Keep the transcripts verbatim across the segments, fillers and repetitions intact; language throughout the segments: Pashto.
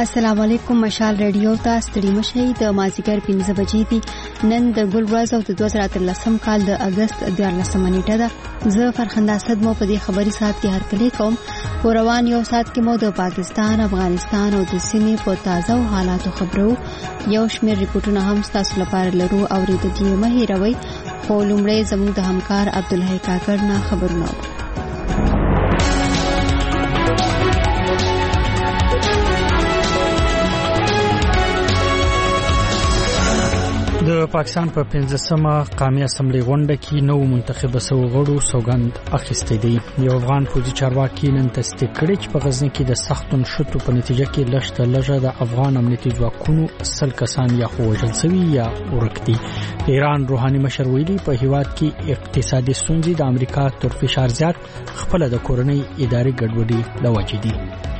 السلام علیکم. مشال ریډیو ته ستړي مشئ. د مازیګر پنځه بجې دي. نن د ګل ورځ او د دوه زره اتلسم کال د اگست دیارلسمه نیټه ده. زه فرخنده اسد مو په دې خبري ساعت کې هرکلی کوم. په روان یو ساعت کې مو د پاکستان، افغانستان او د سیمې په تازه حالاتو خبرو. یو شمېر ریپورتونه هم تاسو لپاره لرو او ریډیو مه هېروئ. خو لومړی زموږ د همکار عبدالحی کاکړ نه خبرونه. د پاکستان په پنځمه قومي اسمبلی غونډه کې نو منتخب شوو غړو سوګند اخیستې دي. یو افغان فوجي چارواکي نن تصدیق کړی چې په غزنی کې د سختون شتو په نتیجه کې لږ لږه د افغان امنیتي ځواکونو سل کسان یا وژل شوي یا ورک دي. ایران روحاني مشر ویلي په هیواد کې اقتصادي ستونزې د امریکا تر فشار زیات خپل د کورنۍ اداري ګډوډي لوجې دي.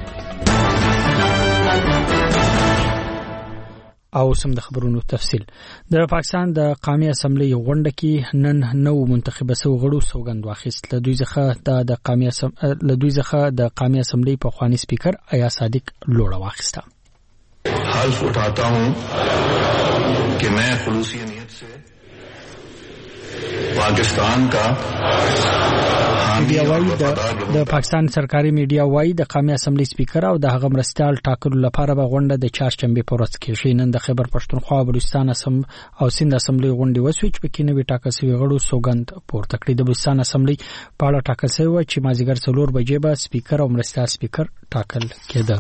او سم د خبرونو تفصیل. د پاکستان د قومي اسمبلی غونډه کې نن نو منتخب شوو غړو سوګند واخیست. له دوی څخه د قومي اسم له دوی څخه د قومي اسمبلی په خواني سپیکر ایا صادق لوړه واخیسته. حلف اٹھاتا ہوں کہ میں خلوصی نیت سے پاکستان کا میډیا وایي د پاکستان سرکاري میډیا وایي د قومي اسمبلی سپیکر او د هغه مرستیال ټاکلو لپاره به غونډه د چهارشنبه په ورځ کېږي. نن د خیبر پښتونخوا، بلوچستان اسم او سند اسمبلی غونډه وسوي چې پکې نوې ټاکل شوی غړو سوګند پورته کړی. د بلوچستان اسمبلی په اړه ټاکل شوی چې مازیګر څلور بجې به سپیکر او مرستیال سپیکر ټاکل کېده.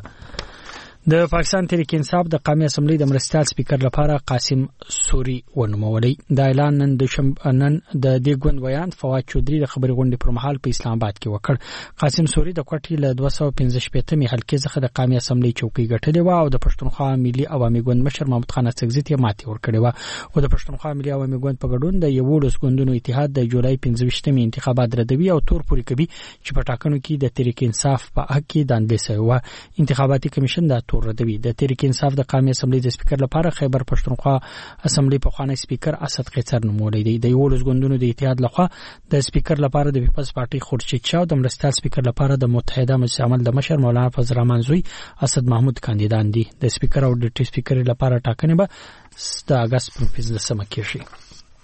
د پاکستان تحریک انصاف د قومي اسمبلی د مرستیال سپیکر لپاره قاسم سوري ونومولی. د اعلان نن د شنبه د دې ګوند ویان فواد چودري د خبري غونډې پر مهال په اسلام آباد کې وکړ. قاسم سوري د کوټې له دوه سوه پنځه شپېته حلقې څخه د قومي اسمبلی چوکۍ ګټلې و او د پښتونخوا ملي عوامي ګوند مشر محمود خان اڅکزي ته ماتې ورکړې و. او د پښتونخوا ملي عوامي ګوند په ګډون د یوولس ګوندونو اتحاد د جولای پنځه ویشتمې انتخابات ردوي او تور پوري کوي چې په ټاکنو کې د تحریک انصاف په حق کې داندې شوی و. انتخاباتي کمیشن دا تور ردوي. د تحریک انصاف د قومي اسمبلی د سپیکر لپاره خیبر پښتونخوا اسمبلی په خوانی سپیکر اسد قیصر نومولی دی. د یولس ګوندونو د اتحاد لخوا د سپیکر لپاره د پیپلز پارټي خورشید شاه او د مرستیال سپیکر لپاره د متحده مجلس عمل د مشر مولانا فضل الرحمن زوی اسد محمود کاندیدان دي. د سپیکر او ډیپټي سپیکر لپاره ټاکنې به د اگست پر پنځلسمه کېږي.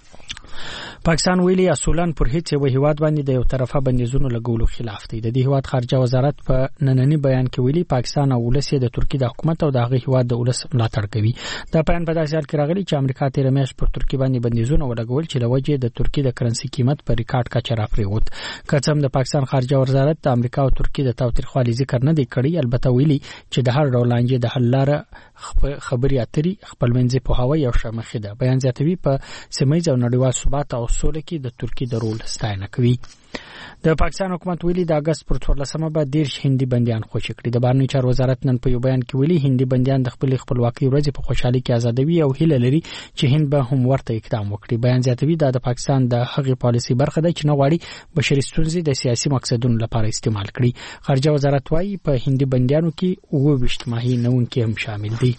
پاکستان ویلي اصولاً پر هیڅ یو هیواد باندې د یو طرفه بندیزونو لګولو خلاف دی. د دې هیواد خارجه وزارت په نننی بیان کې ویلي پاکستان او ولس د ترکی د حکومت او د هغه هیواد د ولس ملاتړ کوي. دا بیان په داسې حال کې راغلی چې امریکا تیر میاشت پر ترکی باندې بندیزونه ولګول چې لوجه د ترکی د کرنسي قیمت په ریکارډ کچه راپریوت. کڅم د پاکستان خارجه وزارت د امریکا او ترکی د تاوتریخوالي ذکر نه دی کړی. البته ویلي چې د هر ډول انجه د حل لاره خبري اتري خپلمنځي په هوا یو شمخه ده. بیان زیاتوي په سیمه او نړیوال ثبات او سوله کې د ترکی د رول ستاینه کوي. د پاکستان حکومت ویلي د اگست پر څوارلسمه به ډیر هندي بنديان خوشی کړي. د بهرنی چارو وزارت نن په یو بیان کې ویلي هندي بنديان د خپل خپلواکۍ ورځ په خوشحالي کې آزادوي او هیله لري چې هند به هم ورته اقدام وکړي. بیان زیاتوي د پاکستان د هغې پالیسي برخه ده چې نه غواړي بشري ستونزې د سیاسي مقصدونو لپاره استعمال کړي. خارجه وزارت وايي په هندي بنديانو کې اووه ویشت ماهي نونکي هم شامل دي.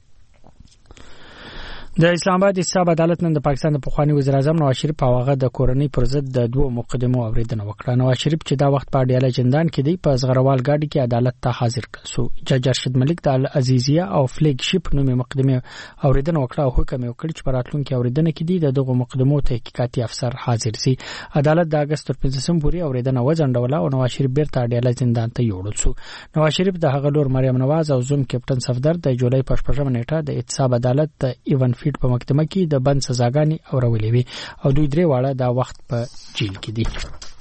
د اسلام آباد حساب عدالت نن د پاکستان د پخوانی وزیر اعظم نواز شریف په واغه د کورنۍ پر ضد د دوه مقدمو اوریدنه وکړه. نواز شریف چې دا وخت په اډیاله جندان کې دی په زغروال ګاډي کې عدالت ته حاضر کړ. جج ارشد ملک د العزیزیه او فلیګ شپ نومې مقدمه اوریدنه وکړه او حکم یې وکړ چې په راتلونکي اوریدنه کې دی د دغه مقدمو تحقیقاتي افسر حاضر شي. عدالت د اگست پر پنځم پورې اوریدنه وځنډوله او نواز شریف بیرته اډیاله جندان ته یوړل شو. نواز شریف د هغه لور مریم نواز او زوم کیپټن صفدر د جولای په شپږمه نیټه د احتساب عدالت د ایون فیډ په محکمه کې د بند سزاګانی اورولې وي او دوی درې واړه دا وخت په جیل کې دي.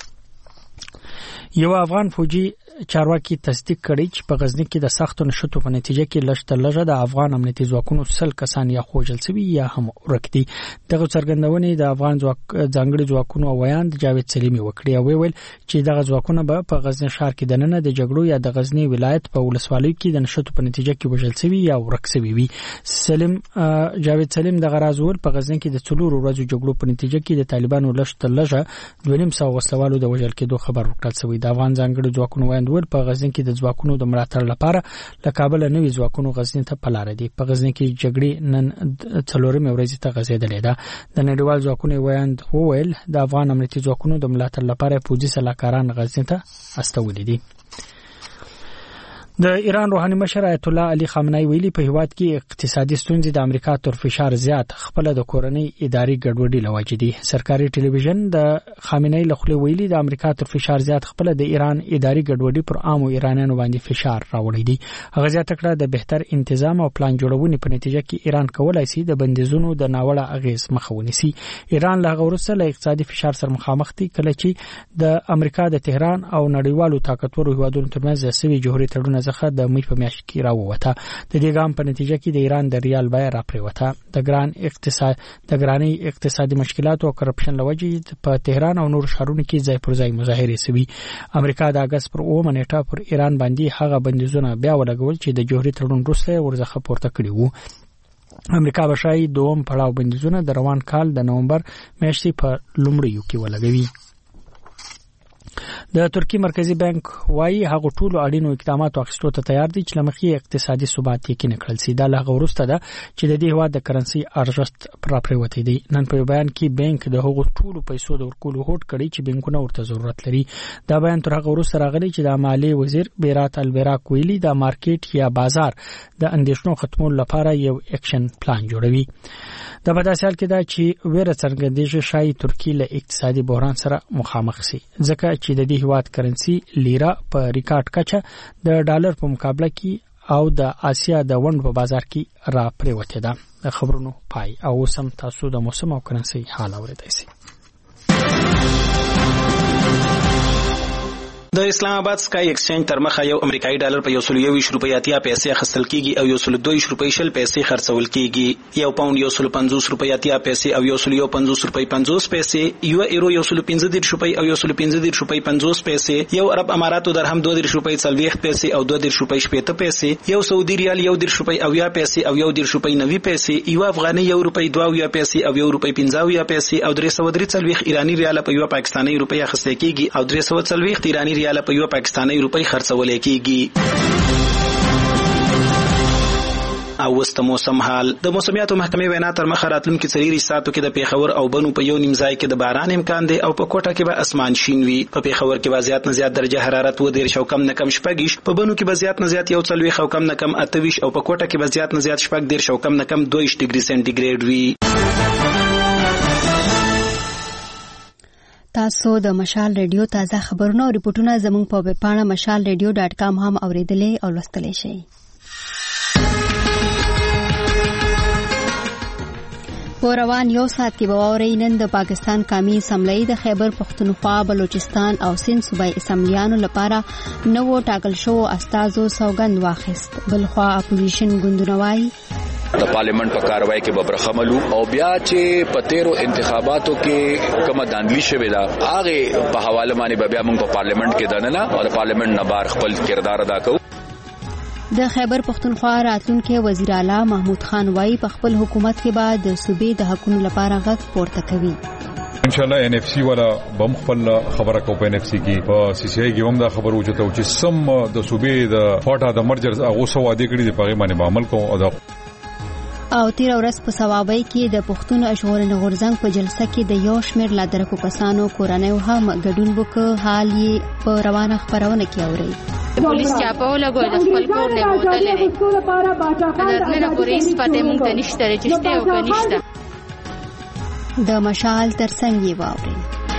یو افغان فوجي چارواکي تصدیق کړی چې په غزنی کې د سختو نشټو په نتیجه کې لږ لږه د افغان امنیتي ځواکونو سل کسان یا خوجل شوي یا هم ورک دي. دغه څرګندونې د افغان ځواک ځانګړي ځواکونو ویاند جاوید سلیمي وکړي او ویل چې دغه ځواکونه به په غزنی ښار کې د نن د جګړو یا د غزنی ولایت په ولسوالۍ کې د نشټو په نتیجه کې وژل شوي یا ورک شوي وي. سلیم جاوید سلیم دغه راز ول په غزنی کې د څلور ورځو جګړو په نتیجه کې د طالبانو لږ لږه دوه نیم سوه وسلوالو د وژل کېدو خبر ورکړل شوی. د افغان ځانګړي ځواکونو ویاند ول په غزنی کې د ځواکونو د ملاتړ لپاره له کابل نوي ځواکونو غزنی ته پلار دي. په غزنی کې جګړې نن څلورمې ورځ ته غزیدلې ده. د نړیوال ځواکونو ویاند وویل د افغان امنیتي ځواکونو د ملاتړ لپاره پوځي سلاکاران غزنی ته استولې دي. د ایران روحاني مشر آیت الله علي خامنه‌ای ویلي په هیواد کې اقتصادي ستونزې د امریکا تر فشار زیات خپل د کورنۍ اداري ګډوډي لوجې دي. سرکاري ټلویزیون د خامنه‌ای له خوا ویلي د امریکا تر فشار زیات خپل د ایران اداري ګډوډي پر عامو ایرانیانو باندې فشار راوړی دی. هغه زیاته کړه د بهتر تنظیم او پلان جوړونې په نتیجه کې ایران کولای شي د بندیزونو د ناوړه اغیز مخه ونیسي. ایران له غوړسته له اقتصادي فشار سره مخامخ دي کله چې د امریکا د تهران او نړیوالو طاقتورو هیوادونو ترمنځ د سوي جوهري تړون څخه د مې په میاشت کې راووته. د دې ګام په نتیجه کې د ایران د ریال بیه راپریوته. د ګران اقتصاد د ګراني اقتصادي مشکلات او کرپشن لوجې په تهران او نور ښارونو کې ځای پر ځای مظاهره سوي. امریکا د اگست پر اووه نیټه پر ایران باندې هغه بندیزونه بیا ولګول چې د جوهري تړون وروسته ورڅخه پورته کړي وو. امریکا بشای دوم پړاو بندیزونه د روان کال د نومبر میاشتې په لومړیو کې ولګوي. د ترکی مرکزی بانک وايي هغه ټول اړینو اقدامات واخیستو ته تیار دي چې لمخي اقتصادي ثبات یقیني کړل شي. دا له غوړسته ده چې د دې هوا د کرنسي ارزښت پراپریوتی دي. نن په بیان کې بانک د هغو ټول پیسو د ورکولو هوډ کړی چې بانکونه ورته ضرورت لري. دا بیان تر هغه وروسته راغلی چې د مالیې وزیر بیرات البراک ویلي د مارکیټ یا بازار د اندیشنو ختمولو لپاره یو اکشن پلان جوړوي. د بداسال کې دا چې ویره څرګندېږي شای ترکی له اقتصادي بحران سره مخامخ شي ځکه چې د دې هیواد کرنسي لیرا په ریکارډ کچه د ډالر په مقابله کې او د آسیا د وند په بازار کې را پریوته ده. د خبرونو پای او سم تاسو د موسم او کرنسي حال اوریدئ شئ. د اسلام آباد سکای ایکسچینج تر مخه یو امریکایي ډالر په یو سل یوویشت روپۍ اتیا پیسې اخیستل کیږي او یو سل دوه روپۍ شل پیسې خرڅول کیږي. یو پاوند یو سل پنځوس روپۍ اتیا پیسې او یو سل یو پنځوس روپۍ پنځوس پیسې، یو ایرو یو سل پنځه دېرش روپۍ او یو سل پنځه دېرش روپۍ پنځوس پیسې، یو عرب اماراتو درهم دوه دېرش روپۍ څلوېښت پیسې او دوه دېرش روپۍ شپېته پیسې، یو سعودي ریال یو دېرش روپۍ اویا پیسې او یو دېرش روپۍ نوي پیسې، یو افغاني یو روپۍ دوه اویا پیسې او یو روپۍ پنځه اویا پیسې او درې سوه درې څلوېښت ایراني ریال په یو پاکستاني روپۍ اخیستل کیږي او درې سوه څلوېښت ایراني ریال په یو پاکستاني روپۍ خرڅول کیږي. او وست موسم حال. د موسمیاتو محکمې وینا تر مخه راتلونکي څلور ساعتو کې د پیښور او بنو په یو نیم ځای کې د باران امکان دی او په کوټه کې به اسمان شین وي. په پیښور کې به زیات نه زیات درجه حرارت و دېرش او کم نه کم شپږ، په بنو کې به زیات نه زیات یو څلوېښت او کم نه کم اته ویشت او په کوټه کې به زیات نه زیات شپږ دېرش او کم نه کم دوه ویشت ډیګري سنټیګریډ وي. تاسو د مشال ریډیو تازه خبرونه او ریپورتونه زموږ په ویب پاڼه مشال ریډیو ډاټ کام هم اوریدلې او لوستلی شئ. په روان یو ساعت کې به واورئ نن د پاکستان قومي اسمبلی د خیبر پختونخوا، بلوچستان او سند صوبایي اسمبلیانو لپاره نوو ټاکل شوو استازو سوګند واخیست. بلخوا اپوزیشن ګوندونه وایي د پارلیمنت په کاروای کې به برخملو او بیا چې په تیرو انتخاباتو کې کومه داندلی شوې ده هغه په حواله باندې بیا موږ په پارلیمنت کې دننه او د پارلیمنت نه بار خپل کردار ادا کوو. د خیبر پختونخوا راتلونکي وزیر اعلی محمود خان وایي په خپل حکومت کې به د صوبې د حقوقو لپاره غږ پورته کوي. ان شاء الله ان اف سی ولا بم خپل خبره کو په ان اف سی کې په سی سی ای کې هم دا خبر وچته چې سم د صوبې د فاټا د مرجر هغه سو وعده کړی دی په باندې عمل کوو او دا او تیر ورځ په ثوابۍ کې د پښتون اشغورن غورځنګ په جلسه کې د یو شمېر لادرکو کسانو کورنۍ هم ګډون وکړ. حال یې په روانه خبرونه کې اوري. پولیس چاپه ولګول د خپل کور نه بوتل لري دا نه پولیس پته مونږ ته نشته رجسټر او کنيشته. د مشال ترڅنګ یې واوري.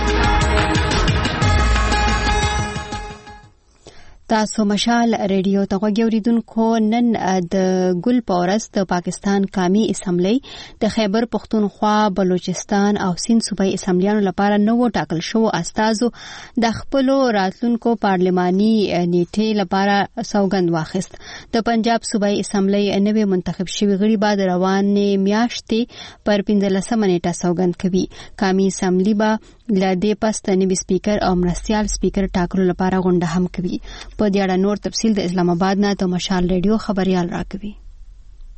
تاسو مشال ریډیو ته غوږیوریدونکو نن د ګل پورس د پاکستان قومي اسمبلی د خیبر پختونخوا، بلوچستان او سند صوبایي اسمبلیانو لپاره نوو ټاکل شوو استازو د خپل راتلونکو پارلماني نیټې لپاره سوګند واخیست. د پنجاب صوبایي اسمبلی نوې منتخب شوی غړي بعد روانې میاشتې پر پنځلسمه نیټه سوګند کوي. قومي اسمبلی به لدې پس د نوي سپیکر او مرستیال سپیکر ټاکلو لپاره غونډه هم کوي. په دې اړه نور تفصیل د اسلام آباد نه د مشال ریډیو خبريال راکوي.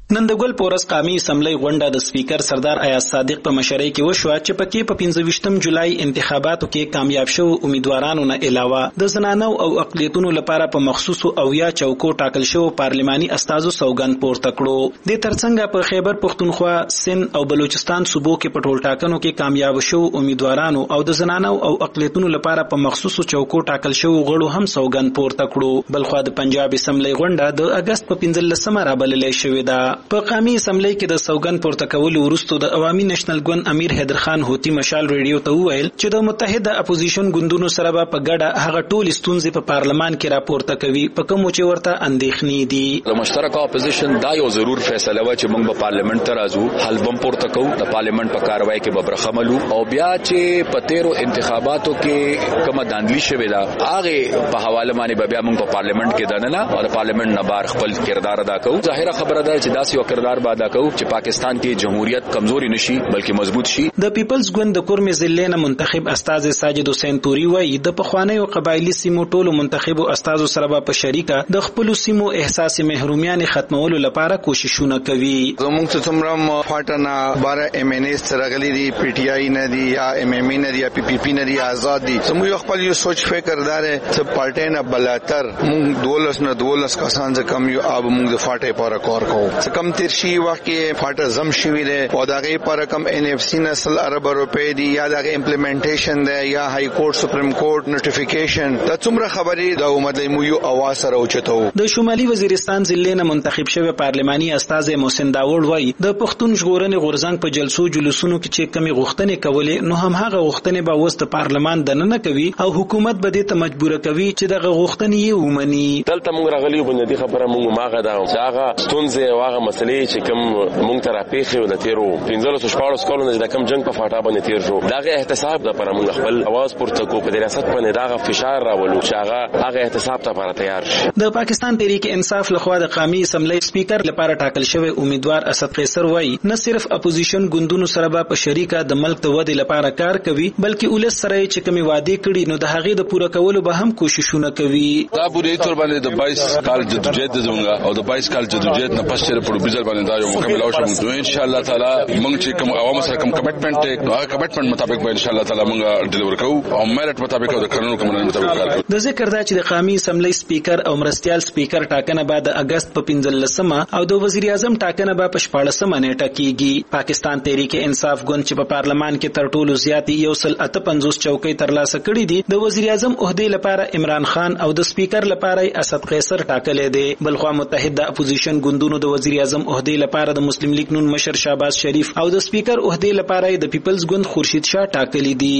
نن د ګل پورس قامي اسمبلی غونډه د سپیکر سردار ایاز صادق په مشرۍ کې وشوه چې پکې په پنځه ویشتم جولای انتخاباتو کې کامیاب شو امیدوارانو نه علاوه د زنانو او اقلیتونو لپاره په مخصوصو او یا چوکو ټاکل شو پارلماني استازو سوګند پورته کړو د ترڅنګ په خیبر پختونخوا سند او بلوچستان صوبو کې په ټول ټاکنو کې کامیاب شو امیدوارانو او د زنانو او اقلیتونو لپاره په مخصوصو چوکو ټاکل شو غړو هم سوګند پورته کړو بلخو د پنجاب اسمبلی غونډه د اگست په پنځلسمه رابللې شوې ده په قامي اسمبلی کې د سوګند پورته کولو وروسته د عوامي نېشنل ګوند امیر حیدر خان هوتی مشال ریډیو ته وویل چې د متحده اپوزیشن ګوندونو سره په ګډه هغه ټول ستونزې په پارلمان کې راپورته کوي په کوم چې ورته اندېښنې دي د مشترک اپوزیشن دا یو ضرور فیصله و چې موږ په پارلیمنت ته راځو حل بم پورته کوو د پارلیمنت په کاروایی کې به برخملو او بیا چې په تیرو انتخاباتو کې کومه داندلی شوې ده هغه په حواله باندې بیا موږ په پارلیمنت کې دننه او د پارلیمنت نه بار خپل کردار ادا کوو ظاهره خبره ده چې داسې یو کردار به ادا کوو چې پاکستان کې جمهوریت کمزوري نشي بلکې مضبوط شي د پیپلز ګوند د کورمې ضلع نه منتخب استاد ساجد حسین توري وایي د پخوانیو قبایلی سیمو ټولو منتخبو استادو سره په شریکه د خپل سیمو احساس محرومیت ختمولو لپاره کوششونه کوي زموږ ته څومره فاټنه بارا ایم ان اس راغلي دي پی ټی آی نه دي یا ایم ایم ای نه دي یا پی پی پی نه دي آزاد دي زموږ خپل یو سوچ فکر دار چې پارټي نه بلاتر موږ دولس نه دولس کسان ز کم یو اب موږ د فاټي پر کار کوو څه کم تیر شي وخت کې فاټه زم شوی دی او دغه پر کم ان اف سی نسل ارب روپے دی یا دغه امپلیمنټیشن دی یا های کورټ سپریم کورټ نوټیفیکیشن دا څومره خبرې د امت مو یو اواز سره اوچتو د شمالي وزیرستان ضلع نه منتخب شوی پارلماني استاد محسن داوود وایي د پښتون ژغورنې غورځنګ په جلسو جلوسونو کې چې کمی غوښتنې کولې نو هم هغه غوښتنې به وست پارلمان دننه کوي او حکومت به دې ته مجبور کوي چې دغه غوښتنې یې ومني دلته موږ راغلی بنیادی خبره موږ ماغه دا چې هغه ستونزې واغه مسلې چې کوم موږ ته راپېښې و د تیرو پنځلسو شپاړسو کالونو چې د کوم جنګ په فاټا باندې تیر شو دغه احتساب لپاره موږ خپل اواز پورته کوو په ریاست باندې دغه فشار راولو چې هغه هغه احتساب لپاره تیار شي د پاکستان تحریک انصاف لخوا د قومي اسمبلی سپیکر لپاره ټاکل شوی امیدوار اسد قیصر وایي نه صرف اپوزیشن ګوندونو سره په شریکه د ملک د ودې لپاره کار کوي بلکې ولس سره چې کومي وعده کړي نو د هغې د پوره کولو به هم کوششونه کوي دا بوري تر باندې د بایس کال جدوجہد زمونږه او د بایس کال جدوجہد نه پس چې په بيزل باندې دا یو مکمل او شو ان شاء الله تعالی موږ چې کوم عوام سره کوم کمټمنټ ټیک نو هغه کمټمنټ مطابق به ان شاء الله تعالی موږ ډیلیور کوو او میرټ مطابق او د قانون کوم مطابق کار کوو د ذکر دا چې د قومي اسمبلی سپیکر او مرستيال سپیکر ټاکنه بعد د اگست په پنځلسمه او د وزیر اعظم ټاکنه به په شپاړسمه نیټه کیږي پاکستان تحریک انصاف ګوند چې په پارلمان کې تر ټولو زیات یو سل اته پنځوس چوکۍ ترلاسه کړې دي د وزیر اعظم عہدې لپاره عمران خان او د سپیکر لپاره اسد قیصر ټاکلې دي بلخو متحده اپوزیشن ګوندونو د وزیر اعظم عہدې لپاره د مسلم لیگ نون مشر شهباز شریف او د سپیکر عہدې لپاره د پیپلز ګوند خورشید شاه ټاکلې دي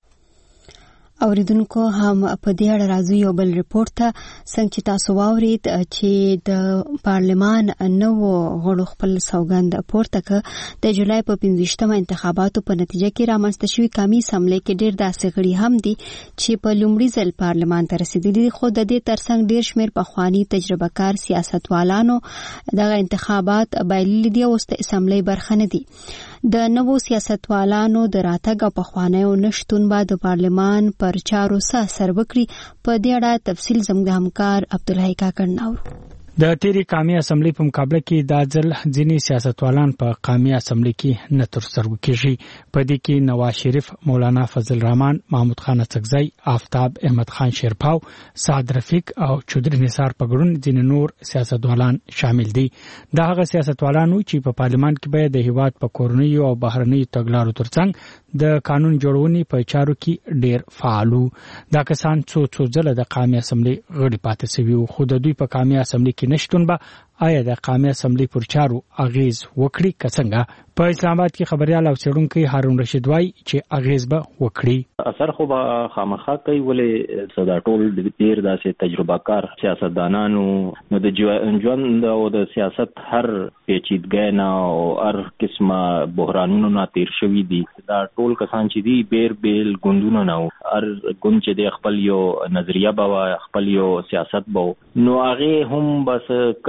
اوریدونکو هم په دې اړه راځي یو بل ریپورت ته څنګه چې تاسو واورید چې د پارلمان نو غړو خپل سوګند پورته ک د جولای په پنځوستمه انتخاباتو په نتیجه کې رامنځته شوی قومي اسمبلی کې ډېر داسې غړي هم دي چې په لومړي ځل پارلمان ته رسیدلي خو د دې ترڅنګ ډېر شمېر پخواني تجربه کار سیاستوالانو دغه انتخابات بایللي دي او د اسمبلی برخه نه دي د نوو سیاستوالانو د راتګ او پخوانیو نشټون بعد د پارلمان پر چارو سره سر وکړي په دې اړه تفصیل زموږ همکار عبدالحی کاکړ ناور د تیری قومي اسمبلی په مقابله کې د ځل ځینی سیاستوالان په قومي اسمبلی کې نه تر سترګو کېږي په دې کې نواز شریف مولانا فضل الرحمن محمود خان اڅکزی آفتاب احمد خان شیرپاو سعد رفیق او چودري نثار پګړون ځینې نور سیاستوالان شامل دي دا هغه سیاستوالانو چې په پارلمان کې به د هیواد په کورنیو او بهرنیو تګلارو ترڅنګ د قانون جوړونې په چارو کې ډېر فعالو دا کسان څو څو ځله د قومي اسمبلی غړي پاتې شوي او خو د دوی په قومي اسمبلی نشتون به آیا د قومي اسمبلی پر چارو اغیز وکړي کڅنګه په اسلام آباد کې خبريال او څېړونکو هارون رشید وایي چې اغیز به وکړي اثر خو به خامخا کوي ولې صدا ټول د تیر داسې تجربه کار سیاستدانانو نو د ژوند او د سیاست هر پیچیدګۍ نه او هر قسمه بحرانونو نه تیر شوي دي دا ټول کسان چې دي بیر بیل ګوندونه نه هر ګوند چې د خپل یو نظریه به خپل یو سیاست به نو هغه هم بس کمی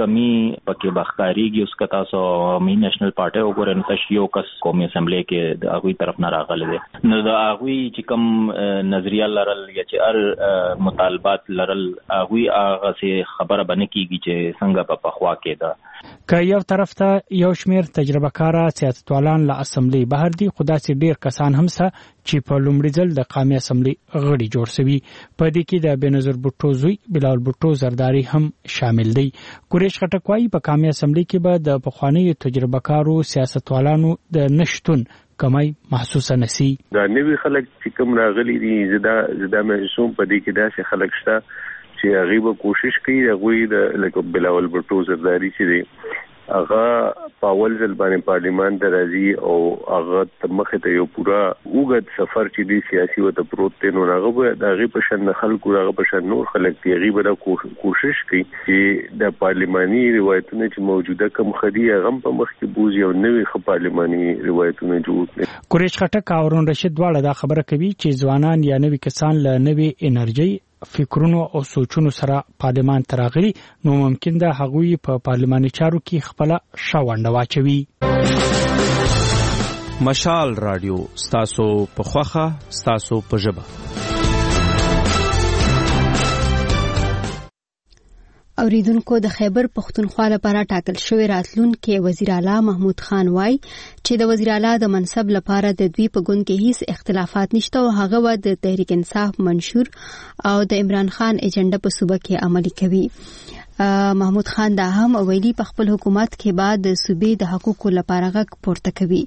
پکې بخکاریږي. اوس کتا سو می نېشنل پارټي وګورئ نو تشیو کس قومي اسمبلی کې د هغه طرف نه راغلي دي. نو د هغه چې کوم نظریه لرل یا چې ار مطالبات لرل هغه هغه څه خبره باندې کیږي چې څنګه په پخوا کې ده. که یو طرف ته یو شمیر تجربه کارا سیاستوالان له اسمبلی بهر دي، خدا سي ډیر کسان هم سه چې په لومړي ځل د قومي اسمبلی غړي جوړ شوي. په دې کې د بنظر بوټو زوی بلال بوټو زرداری هم شامل دي. قریش خټک وايي په قومي اسمبلی کې به د پخواني تجربه کارو سیاستوالانو د نشټون کمای محسوسه نسی. دا نوی خلک چې کوم راغلي دي زدا زدا محسوم په دې کې داسې خلک شته چې هغه به کوشش کوي هغه د لکه بلاول بوټو زرداری چې دی هغه پاول ځل باندې پارلیمان ته راځي او هغه مخه ته یو پورا وګد سفر چې دی سیاسي و ته پروت دی. نو هغه به د هغه په شان خلکو هغه په شان نور خلک دی هغه به کوشش کوي چې د پارلیماني روایتونو چې موجوده کم خدي هغه په مخ کې بوزي او نوې خ پارلیماني روایتونه جوړ کړي. قریش خټک او هارون رشید دواړه دا خبره کوي چې ځوانان یا نوې کسان له نوې انرژي فکرونو او سوچونو سره پارلمان تراغلي نو ممکن ده هغوی په پارلماني چارو کې خپل شاوند واچوي. مشال رادیو ستاسو په خوخه ستاسو په ژبه. اوریدونکو د خیبر پختونخوا لپاره ټاکل شوی راتلونکي وزیر اعلی محمود خان وای چې د وزیر اعلی د منصب لپاره د دوی په ګوند کې هیڅ اختلافات نشته او هغه و د تحریک انصاف منشور او د عمران خان ایجنډا په صوبه کې عملي کوي. محمود خان دا هم ویلي په خپل حکومت کې بعد د صوبې د حقوقو لپاره غږ پورته کوي.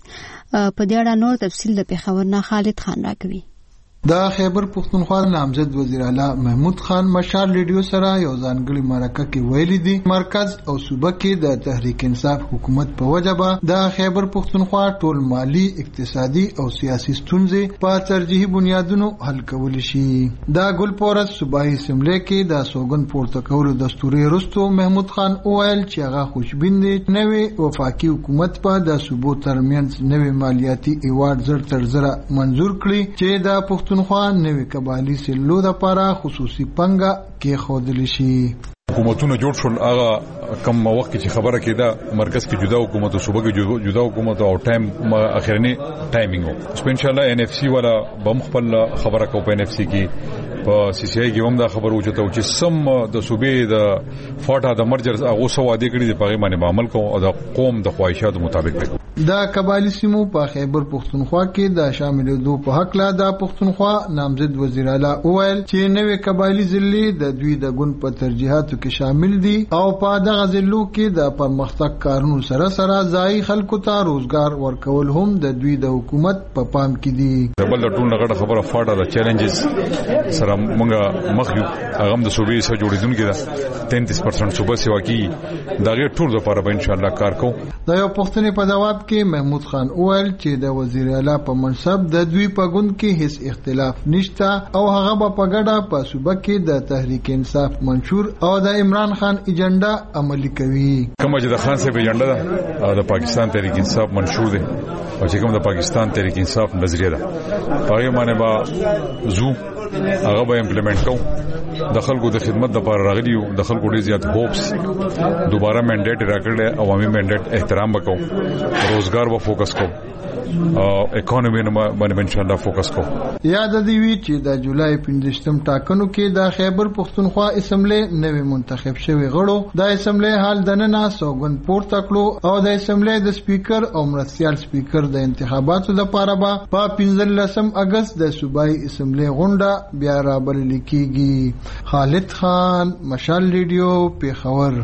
په دې اړه نور تفصیل د پیښور نه خالد خان راکوي. د خیبر پختونخوا نامزد وزیر اعلی محمود خان مشال ریډیو سره یو ځانګړي مرکه کې ویلي دي مرکز او صوبه کې د تحریک انصاف حکومت په وجبه د خیبر پختونخوا ټول مالی اقتصادي او سیاسي ستونزې په ترجیحي بنیادونو حل کول شي. د ګلپورس صوبایي اسمبلی کې د سوګن پورته کولو دستوري رستو محمود خان اویل چې هغه خوشبین دي نوې وفاقي حکومت په د صوبو ترمنځ نوې مالیاتي ایوارډ زر تر زره منزور کړي چې د پختونخوا نوې قبایلی سلو لپاره خصوصي پنګه کې خودل شي. حکومتونه جوړ شول هغه کم وخت چې خبره کېده مرکز کې جدا حکومت او صوبه کې جدا حکومت او ټایم اخرنی ټایمینګ او ان شاء الله ان اف سی والا بم خپل خبره کو په ان اف سی کې په سی سی آی کې هم دا خبر وچته چې سم د صوبې د فاټا د مرجر هغه سو وعده کړی د پاغي باندې عمل کوو او د قوم د خواهشاتو مطابق وکړو. د قبایلی سیمو په خیبر پختونخوا کې د شاملېدو په حق لا د پختونخوا نامزد وزیر اعلی اویل چې نوې قبایلی ضلع د دوی د ګوند په ترجیحاتو کې شامل دي او په دغه ضلعو کې د پرمختګ کارونو سره سره ځای خلکو ته روزګار ورکول هم د دوی د حکومت په پام کې دي. د بل ټول غړ خبره فاټا د چیلنجز سره موږ مخ یو هغه د صوبې سره جوړیدونکو ده تینتیس پرسنټ صوبه سیوا کې دا غیر ټول لپاره به ان شاء الله کار کوو. د یو پښتني په جواب کې محمود خان اویل چې د وزیر اعلی په منصب د دوی په ګوند کې هیڅ اختلاف نشته او هغه به په ګډه په صوبه کې د تحریک انصاف منشور او د عمران خان ایجنډا عملي کوي. کوم چې د خان صاحب ایجنډا ده او د پاکستان تحریک انصاف منشور ده او چې کوم د پاکستان تحریک انصاف نظریه ده هغه باندې با زو هغه به امپلیمنٹ کوو. د خلکو د خدمت لپاره راغلی یو د خلکو ډیر زیات هوپس دوباره منډیټ راکړل عوامي منډیټ احترام وکاو روزګار و فوکس کو او اکانومي باندې ان شاء الله فوکس کو. یاد دی وی چې د جولای پنځم ټاکنو کې د خیبر پختونخوا اسمبلی نوې منتخب شوی غړو د اسمبلی حال دننه سوګن پورته کړو او د اسمبلی د سپیکر او مرستيال سپیکر د انتخاباتو لپاره به په پنځلسم اگست د صوبایي اسمبلی غونډه بیا رابلل کیږي. خالد خان مشال ریډیو پیښور.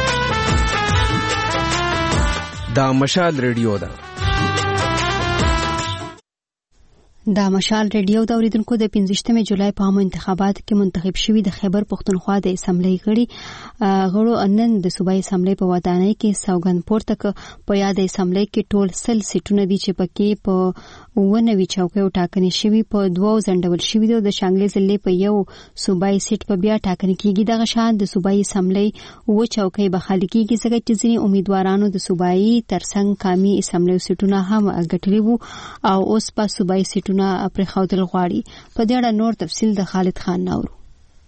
دا مشال ریډیو ده. دا مشال ریډیو د اوریدونکو د پنځشتمې جولای په عامو انتخاباتو کې منتخب شوی د خیبر پختونخوا د اسمبلی غړي غړو نن د صوبایي اسمبلی په ودانۍ کې سوګند پورته ک په یاد اسمبلی کې ټول سل سیټونه دي چې پکې په ونوي چوکیو ټاکنې شوی په دوو ځندول شوی د شانګلې ضلع په یو صوبایي سیټ په بیا ټاکنې کېږي. دغه شان د صوبایي اسمبلی و چوکۍ به خالي کېږي ځکه چې ځینې امیدوارانو د صوبایي ترڅنګ کامي اسمبلی سیټونه هم ګټلي وو او اوس په صوبایي سیټونه پر خاطر غواړي. په دې اړه نور تفصیل د خالد خان نورو.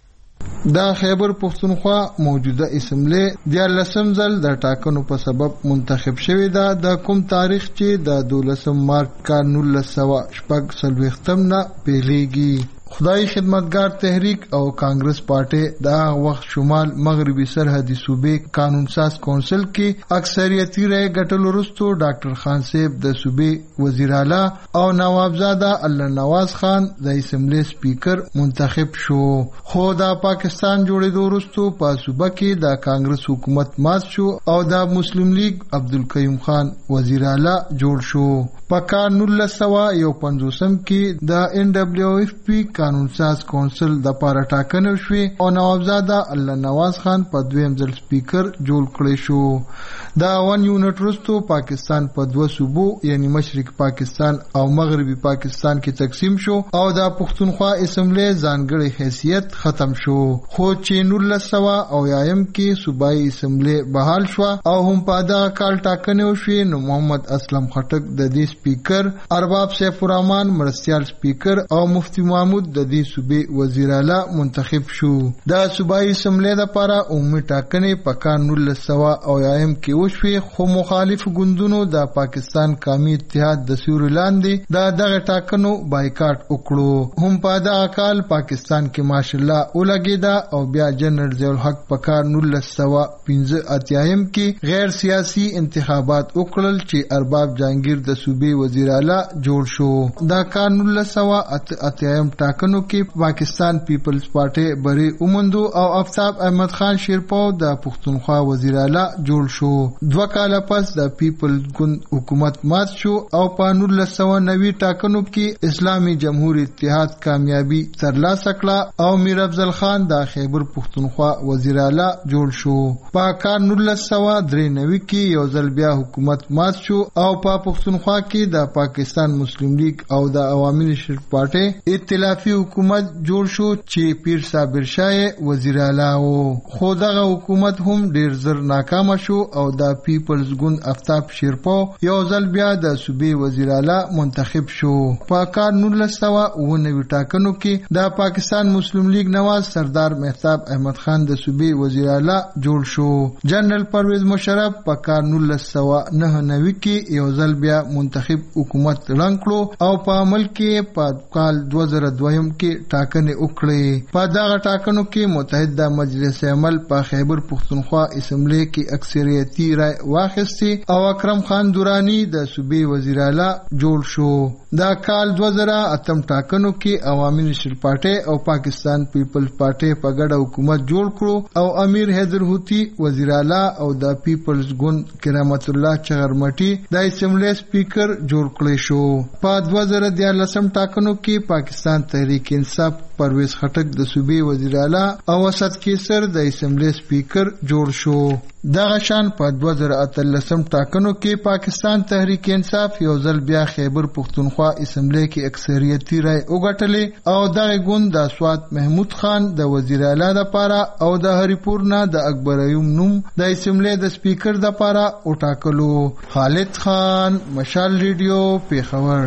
د خیبر پښتونخوا موجوده اسمبلی د لسم ځل د ټاکنو په سبب منتخب شوې ده د کوم تاریخ چې د دولسم مارچ کال نولس سوه شپږ څلوېښتم نه پیلېږي. خدای خدمتګار تحریک او کانګرس پارټي د وخت شمال مغربي سرحدي صوبې قانون ساز کونسل کې اکثریتي رای ګټلو وروسته ډاکټر خان صاحب د صوبې وزیر اعلی او نوابزاده الله نواز خان د اسمبلی سپیکر منتخب شو. خو د پاکستان جوړېدو وروسته په صوبه کې د کانګرس حکومت مات شو او د مسلم لیگ عبدالقیوم خان وزیر اعلی جوړ شو. په کال نولس سوه یو پنځوسم کې د ان ډبلیو اف پی قانون ساز کونسل د پاره ټاکنه شوې او نوابزاده الله نواز خان په دویم ځل سپیکر جوړ کړی شو. دا ون یونټ وروسته پاکستان په دوه صوبو یعنی مشرق پاکستان او مغربي پاکستان کې تقسیم شو او د پښتونخوا اسمبلی ځانګړی حیثیت ختم شو. خو چې نولس سوه او یایم کې صوبایي اسمبلی بحال شو او هم په دغه کال ټاکنه وشوې نو محمد اسلم خټک د دې سپیکر، ارباب سیف الرحمن مرستیال سپیکر او مفتی محمود د دې صوبې وزیر اعلی منتخب شو. د صوبایي اسمبلی لپاره عمومي ټاکنې په کال نولس سوه او یایم کې وشوې خو مخالف ګوندونو د پاکستان قومي اتحاد د سیوري لاندې د دغه ټاکنو بایکاټ وکړو. هم په دغه کال پاکستان کې ماشالله ولګېده او بیا جنرال ضیاء الحق په کال نولس سوه پنځه اتیایم کې غیر سیاسي انتخابات وکړل چې ارباب جهانگیر د صوبې وزیر اعلی جوړ شو. د کال نولس سوه اتیایم ټاکنو کې پاکستان پیپلز پارټي بری اومندو او آفتاب احمد خان شیرپو د پښتونخوا وزیر اعلی جوړ شو. دوه کاله پس د پیپلز ګوند حکومت مات شو او په نولس سوه نوي ټاکنو کې اسلامي جمهوریت اتحاد کامیابی ترلاسه کړه او میر افضل خان د خیبر پښتونخوا وزیر اعلی جوړ شو. په کال نولس سوه درې نوي کې یو ځل بیا حکومت مات شو او په پښتونخوا کې د پاکستان مسلم لیگ او د عوامي نشرت پارټي ائتلافي حکومت جوړ شو چې پیر صابر شاه وزیر اعلی و. خو دغه حکومت هم ډیر زر ناکام شو او د پیپلز ګوند آفتاب شیرپو یو ځل بیا د صوبې وزیر اعلی منتخب شو. په کال نولس سوه اوه نوي ټاکنو کې د پاکستان مسلم لیگ نواز سردار مهتاب احمد خان د صوبې وزیر اعلی جوړ شو. جنرال پرویز مشرف په کال نولس سوه نهه نوي کې یو ځل بیا منتخب حکومت رنګ کړو او په عمل کې په کال دوه زره دویم کې ټاکنې وکړې. په دغه ټاکنو کې متحده مجلس عمل په خیبر پښتونخوا اسمبلی کې اکثریتي رای واخیستې او اکرم خان دورانی د صوبې وزیر اعلی جوړ شو. دا کال دوه زره اتم ټاکنو کې عوامي نشرت پارټي او پاکستان پیپلز پارټي په ګډه حکومت جوړ کړو او امیر حیدر هوتی وزیر اعلی او د پیپلز ګوند کرامت الله چغرمټي د اسمبلی سپیکر جوړ کړی شو. په دوه زره دیارلسم ټاکنو کې پاکستان تحریک انصاف پرویز خټک د صوبې وزیر اعلی او اسد کیسر د اسمبلی سپیکر جوړ شو. دغه شان په دوه زره اتلسم ټاکنو کې پاکستان تحریک انصاف یو ځل بیا خیبر پښتونخوا اسمبلی کې اکثریتي رای وګټلې او دغه ګوند د سوات محمود خان د وزیر اعلی لپاره او د هریپور نه د اکبر ایوب نوم د اسمبلی د سپیکر لپاره وټاکلو. خالد خان، مشال ریډیو، پیښور.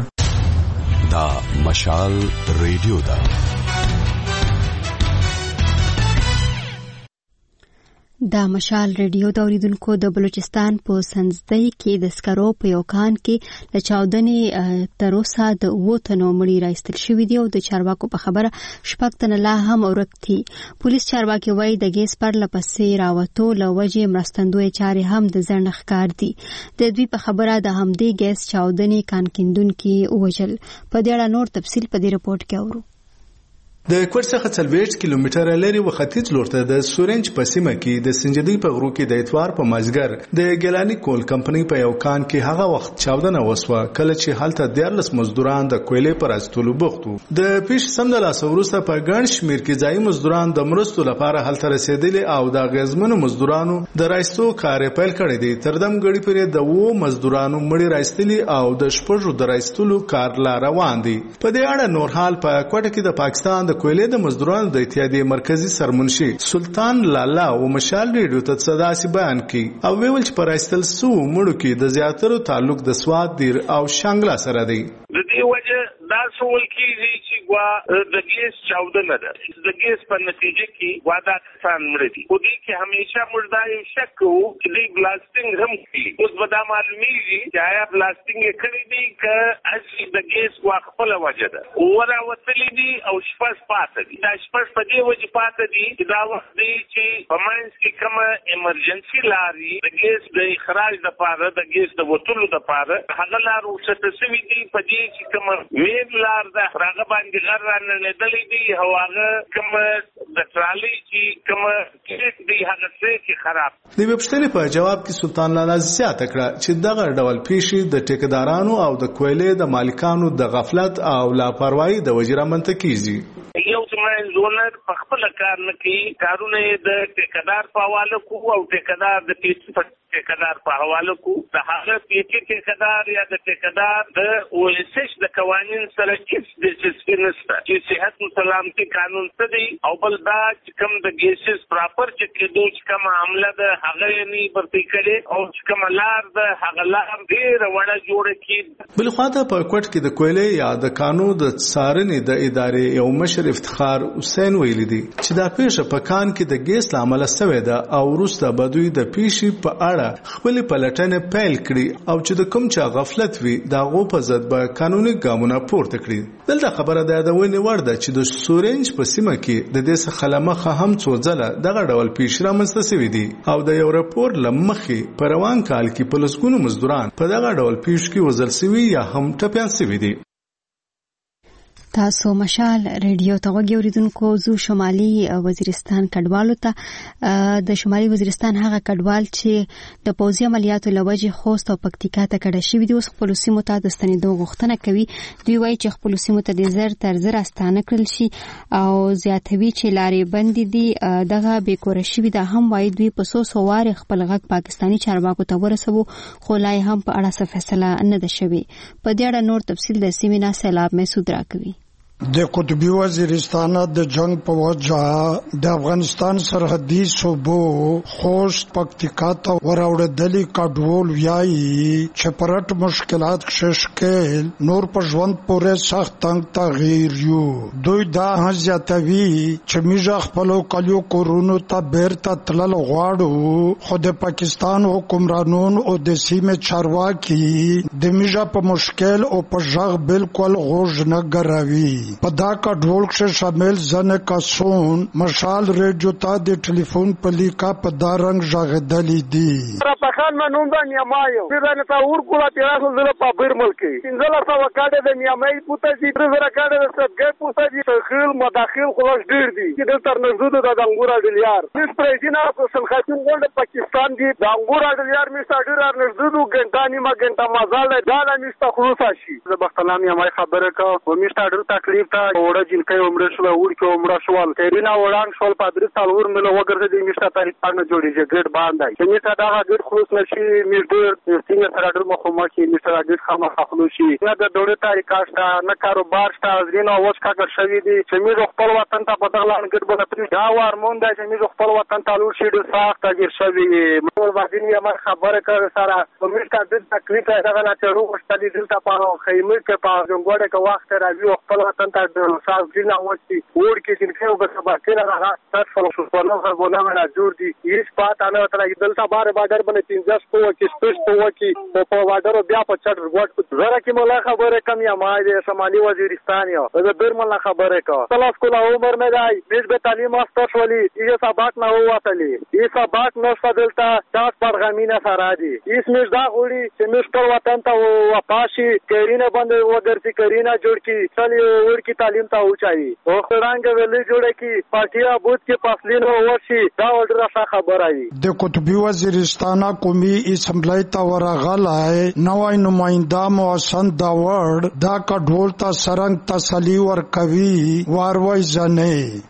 دا مشال ریډیو دا دا مشال ریډیو د اوریدونکو د بلوچستان په سنځدۍ کې د سکرو په یو کان کې له چاودنې تر اوسه د اووه تنو مړي راایستل شوي دي او د چارواکو په خبره شپږ تنه لا هم ورک دي. پولیس چارواکي وایي د ګیس پرله پسې راوتو له وجې مرستندویه چارې هم د ځنډ ښکار دي. د دوی په خبره د همدې ګیس چاودنې کان کیندونکي ووژل. په دې اړه نور تفصیل په دې رپورټ کې اورو. د کوټ څخه څلوېښت کیلومتره لري و ختیځ لور ته د سورنج په سیمه کې د سنجدي په غرو کې د اتوار په مازګر د ګلانی کول کمپنی په یو کان کې هغه وخت چاودنه وسوه کله چې هلته دیارلس مزدوران د کویلې پر استولو بوختو. د پیش سم د لاس وروسته په ګڼ شمیر کې ځای مزدوران د مرستو لپاره هلته رسیدلي او د غزمنو مزدورانو د رایستو کار پیل کړی دی. تردم غړي پرې د وو مزدورانو مړي رایستلي او د شپږو د رایستلو کار لا روان دي. په دې اړه نور حال په کوټه کې د پاکستان د کویلې د مزدورانو د اتحادیې مرکزی سرمنشي سلطان لالا او مشال ریډیو ته صداسي بیان کړي او ویل چې پر ایستل سو مړو کې د زیاترو تعلق د سواد دیر او شانګلا سره دی. د دې وجه دا سوال کیږي چې وا د ګیس چاودنه ده د ګیس په نتیجه کې وا دا کسان مړ دي خو دې کې همیشه موږ دا یو شک کوو چې دې بلاستینګ هم کوي اوس به دا معلومیږي چې آیا بلاستینګ یې کړی دی که اصلي د ګیس وا خپل وجه ده ورا وتلی دي او شپږ پاتې دي دا شپږ په دې وجه پاتې دي چې دا وخت دی چې په منځ کې کومه ایمرجنسي لاري د ګیس د اخراج لپاره د ګیس د وټولو لپاره هغه لار ورسته سوي دي په دې چې کومه وین لار ده هغه باندې غر راننېدلی دي او هغه کومه د ټرالي چې کومه کلیک دی هغه څه خراب د وبشتري په جواب کې سلطان لالا زیاته کړه چې دغه ډول پیښې د ټیکدارانو او د کویلې د مالکانو د غفلت او لاپروايي د وجې رامنځته کیږي یو څومره زونر په خپل کار نه کوي کارونه د ټیکدار په حواله کوو او ټیکدار د پیسې ټیکدار په حواله کو د هغه پیټي ټیکدار یا د ټیکدار د اوسش د قوانين سره هیڅ د سپینسته چې صحت او سلامتي قانون څه دی او بل دا چې کوم د ګیسز پراپر چې کېدو چې کوم عمله ده هغه نه پرتی کړي او چې کوم لار ده هغه لار ډیر وړه جوړه کړي بل خواته په کوټ کې د کویلې یا د قانون د څارنې د ادارې یو مشر افتخار حسین ویلي دي چې دا پیښه په کان کې د ګیس لامل سوې ده او وروسته بدوی د پیښې په اړه خپل پلټنې پیل کړي او چې د کوم چا غفلت وي دا غو په ضد به قانوني ګامونه پورته کړي دلته خبره ده د ونی ورده چې د سورنج په سیمه کې د دې څخه لمخه هم څو ځله دغه ډول پیښ رامنځته شوې دي او د یو راپور لمخې په روان کال کې په لسګونو مزدوران په دغه ډول پیښ کې وژل شوي یا هم ټپيان شوي دي تاسو مشال ریډیو ته وګورئ اوریدونکو زو شمالي وزیرستان کډوالو ته د شمالي وزیرستان هغه کډوال چې د پوځي عملیاتو لوجې خوست او پکتیکا ته کډه شوی دي اوس خپل سیمو ته د ستنېدو غوښتنه کوي دوی وایي چې خپل سیمو ته د زر تر زر استانه کړل شي او زیاتوي چې لارې بندې دي دغه بیکوره شوی دا هم وایي دوی په سو سو واره خپل غږ پاکستاني چارواکو ته ورسوي خو لای هم په اړه څه فیصله نه ده شوی په دې اړه نور تفصیل د سیمه نه سیلاب مسعود راکوي د قطبی وزیرستان د جنگ په وجه د افغانستان سرحدي صوبو خوست پکتیکا ته وراوړدلي کډوال ویایي چې پرټ مشکلات کششکل نور په ژوند پورې سخت تنگ تغییر یو دوی دا هزياتوي چې میژه خپل کلیو کورونو ته بیرته تلل غواړو خو د پاکستان حکمرانون او د سیمه چارواکي د میژه په مشکل او په ژغ بالکل غوږ نه ګراوي په دا کډوال کې شامل ځنه کسون مشال ریډیو ته د ټلیفون په لیکا په دا رنگ ژغدلې دي را پخان منوم دا نیمایو دغه ته ور کوله تیراسو زله په بیرمل کې انځله سو وکاده د نیمای پوته چې تر کاده د سبګې پوته چې تخیل مداخل خلاص ډیر دي چې د تر نزود د انګور اډلیار د پرېزیدنت په سلخاتون ګوند پاکستان دی د انګور اډلیار میسته ډیر نزود ګنټه نیمه ګنټه مازال دا لا میسته خلاص شي د بختلام نیمای خبره کا و میسته ډیر تکلیف ته وړه جنکې عمر شو ور کې عمر شوال تیرینا وړان شول پادری سالور مله وګرځي د میسته تاریخ باندې جوړیږي ګډ باندې چې میسته دا ګډ خلاص نشي میډر څنګه سره ډېر مخه کې میسته ګډ خامہ خپلو شي نه د ډوړې طریقه شته نه کاروبار شته ځینو اوس کاګر شوی دي چې موږ خپل وطن ته په دغلان ګډ بلتري دا ورمون دی چې موږ خپل وطن ته لور شي ډېر سخت تغیر شوی موږ باندې یې ما خبره کړ سره په میسته د تکلیف هغه نه چړو وشتلې دلته په خیمه کې په جنګوړه کې وخت راځي خپل وطن ته د ساز دینه وځي ور کې چې خو به سبا کې راغله تاسو شو په نو غوونه نه جوړ دي هیڅ پات نه تر دلته بار بارډر باندې پنځه په کې سپیش په کې په بارډر بیا په چټ ورګ زره کې مولا خبره کم یا ما د شمالي وزیرستان یو د بیر مولا خبره کا خلاص کوله عمر مې دی بیس به تعلیم واستش ولی یې سبق نه واتلی یې سبق نو دلته تاسو پرغمینه سره دي هیڅ مش دا غوړي چې مش په وطن ته واپاشي کیرینه باندې وګرځي کیرینه جوړ کی چلی ور کی تعلیم ته اوچایي او خرانګ ویلې جوړه کی پارټیا بوت کې پاسلینو ورشي دا ورته خبره ای د قطبی وزیرستان قومي اسمبلی ته ورغلای نوای نماینده محسن داوړ دا کډول ته سرنګ تسلی ورکوي واروي ځنه شکر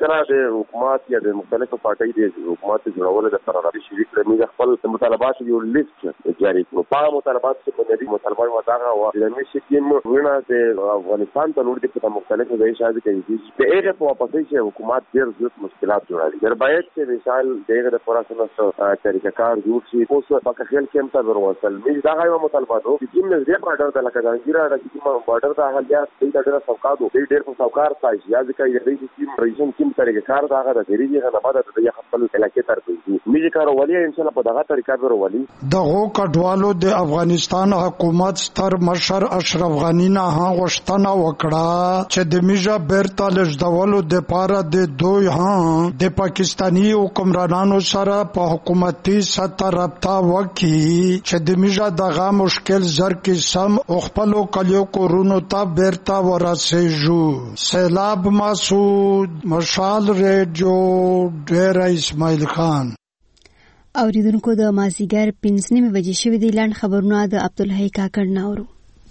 کله د حکومت یا د مختلفو پارټۍ د حکومت جوړولو د قرارداد شریک لري خپل مطالبات یو لیست جاری کړو. په مطالبات کې په دې مطالبات وتاغه او د مشي کې ونه د افغانستان ته لور دي په مختلفو ځای شاده کوي. د هغه په واپسې چې حکومت ډېر زیات مشکلات جوړوي. در باید چې مثال دغه د پراسنه طریقه کار جوړ شي. اوس په خیال کې هم تر ورسل مې دا غوښمه مطالبات او چې موږ دې بارډر ته لکه ځانګړي راځي چې بارډر ته هغه دې ډېر څوکادو دې ډېر په څوکار سایز یا ځکه یې دې چې ریژن کې طریقه کار دا غره د ریږي غنه بعد د خپل علاقې تر کوي. مې کار ولې ان شاء الله په دغه طریقه ورولي. دغه کډوالو د افغانستان حکومت ستر مشر اشرف غنی نه غوښتنه وکړه چې د میجا بیرته لږدولو د پاره د دوی ها د پاکستانی حکمرانانو سره په حکومتي سطح رابطه وکړي چې د میجا دغه مشکل زر کې سم خپل کلیو کورونو ته بیرته ورسېږو. سیلاب مسعود، مشال ریډیو، ډیر اسماعیل خان. اوریدونکو د مازیګر پنځه نیمې بجې شوې دي. لاند خبرونه د عبدالحی کاکړ ناورو.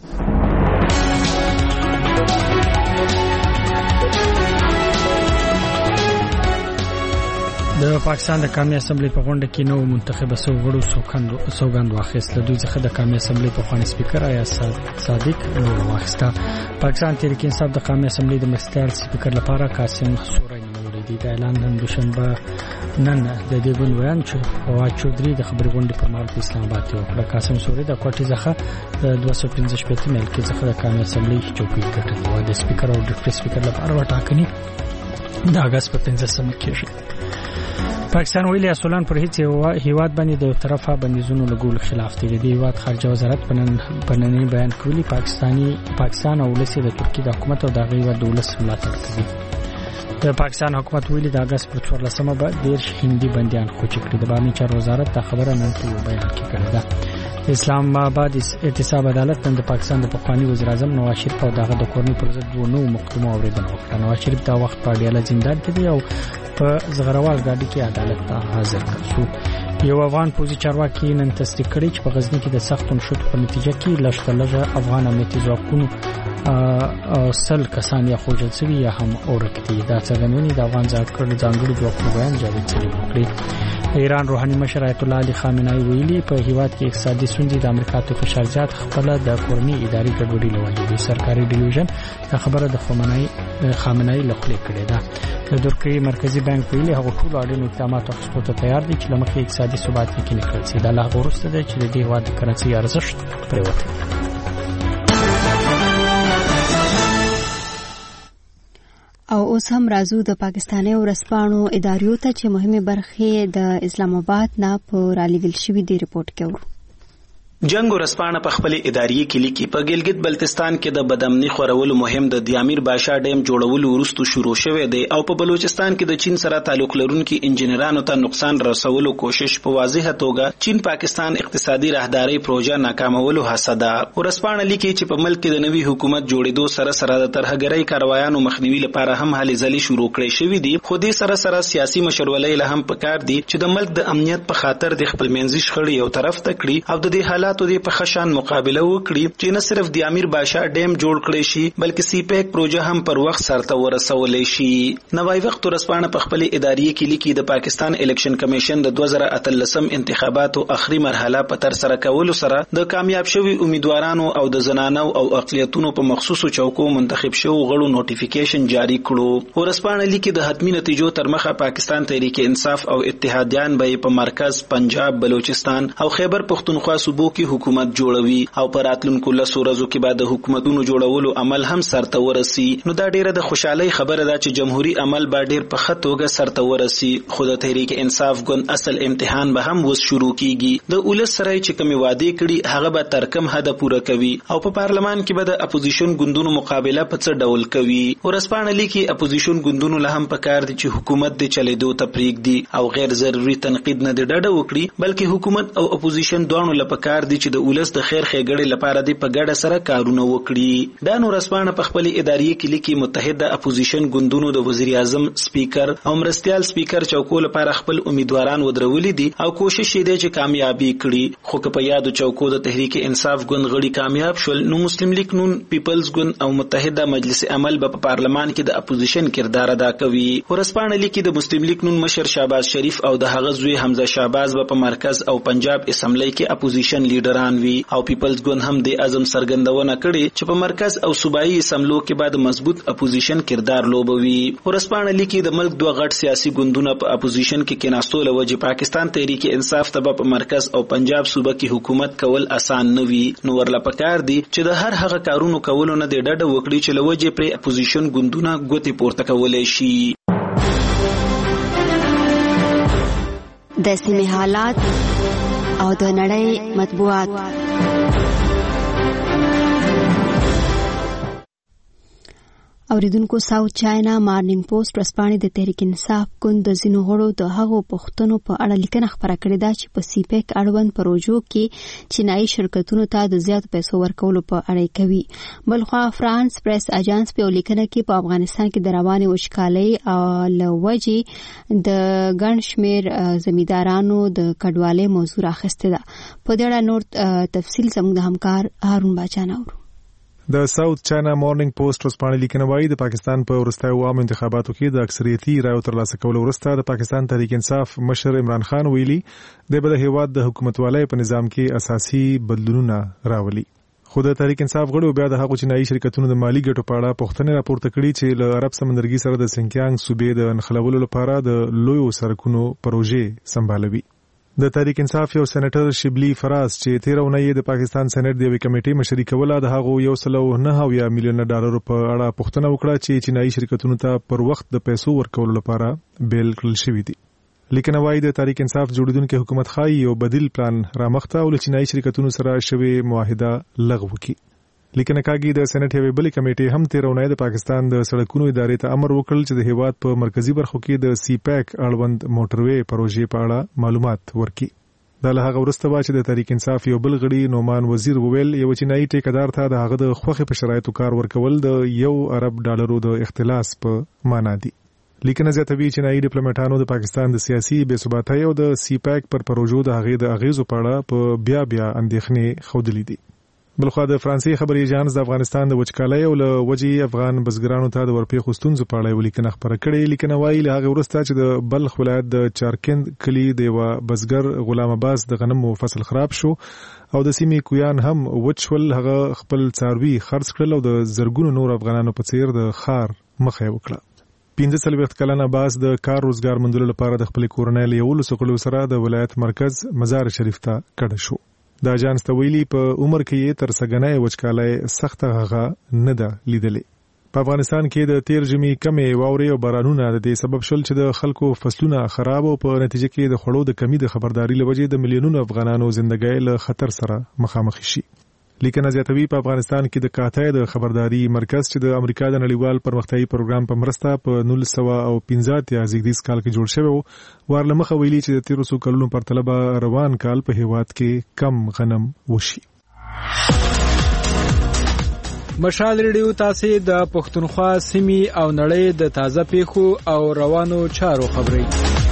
د پاکستان د قومي اسمبلی په غونډه کې نو منتخب سوغړو سوګند واخیست. له دوی څخه د قومي اسمبلی په خواني سپیکر آیا صادق نور واخیسته. پاکستان تحریک انصاف د قومي اسمبلی د مستقل سپیکر لپاره قاسم سورای نیولې دي. د اعلان نن دوشنبه نن د دې ګوند بیان چې فواد چودري د خبري غونډې پر مهال په اسلام آباد کې وکړه. قاسم سورای د کوټې څخه د دوه سوه پنځه شپږ میل کې څخه د قومي اسمبلی چوکۍ ګټلې و. د سپیکر او ډیپټي سپیکر لپاره وټاکنې د اگست په پنځمه کېږي. پاکستان ویلي اصولان پر هیڅ هیواد باندې د طرفه بندیزونو لګول خلاف دي. د هیواد خارجه وزارت پننی بیان کوي پاکستاني پاکستان او ولسی د ترکیه د حکومت او د غیو د ولس ملاتړ کوي. د پاکستان حکومت ویلي د اگست پر څوارلسمه به ډیر هندي بنديان خوچ کړي. د بامي چار وزارت دا خبره نن په بیان کې کړې ده. اسلام آباد احتساب عدالت د پاکستان د پخوانی وزیر اعظم نواز شریف او دغه د کورنۍ پر ضد دوه نو مقدمه اوریدنه وکړه. نواز شریف دا وخت په ډیاله زندان کې دی او په زغروال ګاډي کې عدالت ته حاضر شو. یو افغان پوځي چارواکي نن تصدیق کړی چې په غزنی کې د سخت نشټ په نتیجه کې لږ افغان امنیتي ځواکونو سل کسان یا خوجل شوي یا هم اورکتي. دا څرګندونه د افغان ځانګړي ځواکونو بیان جاری کړی. ایران روحاني مشر آیت الله علي خامنه‌ای ویلي په هیواد کې اقتصادي ستونزې د امریکا ته فشار زیات خپل د کورنۍ اداري ګډوډي لوجه دي. سرکاري ډیویژن دا خبره د خامنه‌ای له خپل کړي ده. د ترکیه مرکزی بانک ویلي هغه ټول اړین اقدامات اخیستو ته تیار دي چې لمخې اقتصادي ثبات یقیني کړي شي. دا لا غوښته ده چې د دې هیواد د کرنسي ارزښت پرېوته. او اوس هم راځو د پاکستاني ورسپانو اداریو ته چې مهمه برخه د اسلام آباد نه په رالیدل شوې دی ریپورت کوي. جنگ ورسپانه په خپل اداري کې لیکي په ګلګت بلتستان کې د بدامني خورولو مهم د دیامیر باشا ډیم جوړولو وروسته شروع شوه دی او په بلوچستان کې د چین سره تعلق لرونکي انجنیرانو ته نقصان رسولو کوشش په واضحه توګه چین پاکستان اقتصادي راهداري پروژه ناکامولو هڅه ده. ورسپانه لیکي چې په ملک کې د نوي حکومت جوړېدو سره سره د ترهګرۍ کاروایانو مخنیوي لپاره هم هلې ځلې شروع کړې شوې دي. خو دې سره سره سیاسي مشرولۍ له هم پکار دي چې د ملک د امنیت په خاطر د خپل منځي شخړې یو طرف ته کړي او د دې حالاتو د په خشان مقابله وکړي چې نه صرف د امیر باشا ډیم جوړ کړي شي بلکې سی پیک پروژه هم پر وخت سرته ورسولې شي. نوای وخت ورسپانه په خپل اداري کې لیکي د پاکستان الیکشن کمیشن د دوه زره اتلسم انتخاباتو اخري مرحله په تر سره کولو سره د کامیاب شوی امیدوارانو او د زنانو او اقلیتونو په مخصوصو چوکو منتخب شو غړو نوټیفیکیشن جاری کړو. ورسپانه لیکي د حتمی نتیجو تر مخه پاکستان تحریک انصاف او اتحادیان به په مرکز پنجاب بلوچستان او خیبر پختونخوا صوبو کې حکومت جوړوي او پر راتلونکو لسو ورځو کې بعد د حکومتونو جوړولو عمل هم سرته ورسي. نو دا ډیره د خوشحالي خبره ده چې جمهوریت عمل به ډیر په ښه توګه سرته ورسي. خو د تحریک انصاف ګوند اصل امتحان به هم وس شروع کیږي. د اولس سره چې کومې وعده کړي هغه به تر کوم حد پوره کوي او په پارلمان کې به د اپوزیشن ګوندونو مقابله په څه ډول کوي. ورسپانه لیکي اپوزیشن ګوندونو له هم پکار دي چې حکومت د چلیدو تفریق دي او غیر ضروري تنقید نه ډډه وکړي بلکې حکومت او اپوزیشن دوه له پکار پکار دي چې د ولس د خیر ښېګړې لپاره د په ګډه سره کارونه وکړي. دا نو رسپانه په خپل اداري کې لیکي متحده اپوزیشن ګوندونو د وزیر اعظم سپیکر او مرستيال سپیکر چوکو لپاره خپل امیدواران ودرولي دي او کوشش یې دی چې کامیابی کړي. خو که په یادو چوکو د تحریک انصاف ګوند غړي کامیاب شول نو مسلم لیگ نون پیپلز ګوند او متحده مجلس عمل په پارلمان کې د اپوزیشن کردار ادا کوي. ورسپانه لیکي د مسلم لیگ نون مشر شهباز شریف او د هغه زوی حمزه شهباز په مرکز او پنجاب اسمبلی کې اپوزیشن لیډران وي او پیپلز ګوند هم د اعظم سرګندونه کړي چې په مرکز او صوبایي اسمبلو کې بعد مضبوط اپوزیشن کردار لوبوي. ورسپانه لیکي د ملک دوه غټ سیاسي ګوندونه په اپوزیشن کې کېناستو لوجه پاکستان تحریک انصاف ته په مرکز او پنجاب صوبه کې حکومت کول آسان نه وي. نو ورله پکار دي چې د هر هغه کارونو کولو نه د ډډه وکړي چې لوجه پر اپوزیشن ګوندونه ګوتې پورته کولای شي. د سیمې حالات او د نړۍ مطبوعات. اوریدونکو ساوث چاینا مارنینګ پوسټ ورځپاڼې د تحریک انصاف ګوند د ځینو غړو د هغو پوښتنو په اړه لیکنه خپره کړې ده چې په سی پیک اړوند پروژو کې چینایي شرکتونو ته د زیاتو پیسو ورکولو په اړه کوي. بلخوا فرانس پریس اجانس په لیکنه کې په افغانستان کې د رواني وچکالۍ او لوجې د ګڼ شمېر زمیندارانو د کډوالۍ موضوع راخسته ده. په دې اړه نور تفصیل زموږ د همکار هارون باچا نورو. د ساوث چاینا مارنینګ پوسټ ورځپاڼې لیکنه وايي د پاکستان په وروستیو عام انتخاباتو کې د اکثریتي رایو ترلاسه کولو وروسته د پاکستان تحریک انصاف مشر عمران خان ویلي د بل هیواد د حکومتوالۍ په نظام کې اساسي بدلونونه راولي. خو د تحریک انصاف غړو بیا د هغو چینایي شرکتونو د مالی ګټو په اړه پوښتنې راپورته کړي چې له عرب سمندرګي سره د سنکیانګ صوبې د نښلولو لپاره د لویو سړکونو پروژې سمبالوي. د تحریک انصاف یو سېنیټر شبلی فراز چې تیر اونۍ د پاکستان سېنات د یوې کمیټې مشري کوله د هغو یو سلو نه هویا میلیون ډالر په اړه پوښتنه وکړه چې چینایي شرکتونو ته پر وخت د پیسو ورکولو لپاره بیل کړل شوی دي. لیکنه وايي د تحریک انصاف جوړیدونکو حکومت خایي یو بدیل پلان رامخته او چینایي شرکتونو سره شوی معاهده لغوه کړي. لیکنه کاږي د سېنات یوې بلې کمیټې هم تیر اونۍ د پاکستان د سړکونو ادارې ته امر وکړ چې د هیواد په مرکزی برخو کې د سی پیک اړوند موټروي پروژې په اړه معلومات ورکړي. دا له هغه وروسته چې د تحریک انصاف یو بل غړي نومان وزیر وویل یو چینایي ټیکدار ته د هغه د خوخي په شرایطو کار ورکول د یو ارب ډالرو د اختلاس په معنا دي. لیکنه زیاتوي چینایي ډیپلوماټانو د پاکستان د سیاسي بې ثباتۍ او د سی پیک پر پروژو د هغې د اغیزو په اړه په بیا بیا اندېښنې ښودلې دي. بلخوا د فرانسې خبري اژانس د افغانستان د وچکالۍ او له وجې افغان بزګرانو ته د ورپېښو ستونزو په اړه لیکنه خپره کړې. لیکنه وايي له هغې وروسته چې د بلخ ولایت د چارکند کلي د یوه بزګر غلام عباس د غنمو فصل خراب شو او د سیمې کویان هم وچ شول. هغه خپل څاروي خرڅ کړل او د زرګونو نور افغانانو په څیر د ښار مخه یې وکړه. پنځه څلوېښت کلن عباس د کار روزګار موندلو لپاره د خپلې کورنۍ له یولسو کلو سره د ولایت مرکز مزار شریف ته کډه شو. د اجانس ته ویلي په عمر کې یې تر سګنۍ وچکالۍ سخته هغه نه ده لیدلې. په افغانستان کې د تیر ژمي کمې واورې او بارانونه د دې سبب شول چې د خلکو فصلونه خراب او په نتیجه کې د خوړو د کمی د خبرداري لوجې د میلیونونو افغانانو ژوندۍ له خطر سره مخامخ شي. لیکنه زیاتوي په افغانستان کې د کاتای د خبرداري مرکز چې د امریکا د نړیوال پرمختیایي پروګرام په مرسته په نولس سوه او پنځه اتیا زیږدیز کال کې جوړ شوی و ورله مخه ویلي چې د تیرو څو کلونو پرتله به روان کال په هیواد کې کم غنم وشي. مشال ریډیو تاسو د پښتونخوا سیمې او نړۍ د تازه پیښو او روانو چارو خبري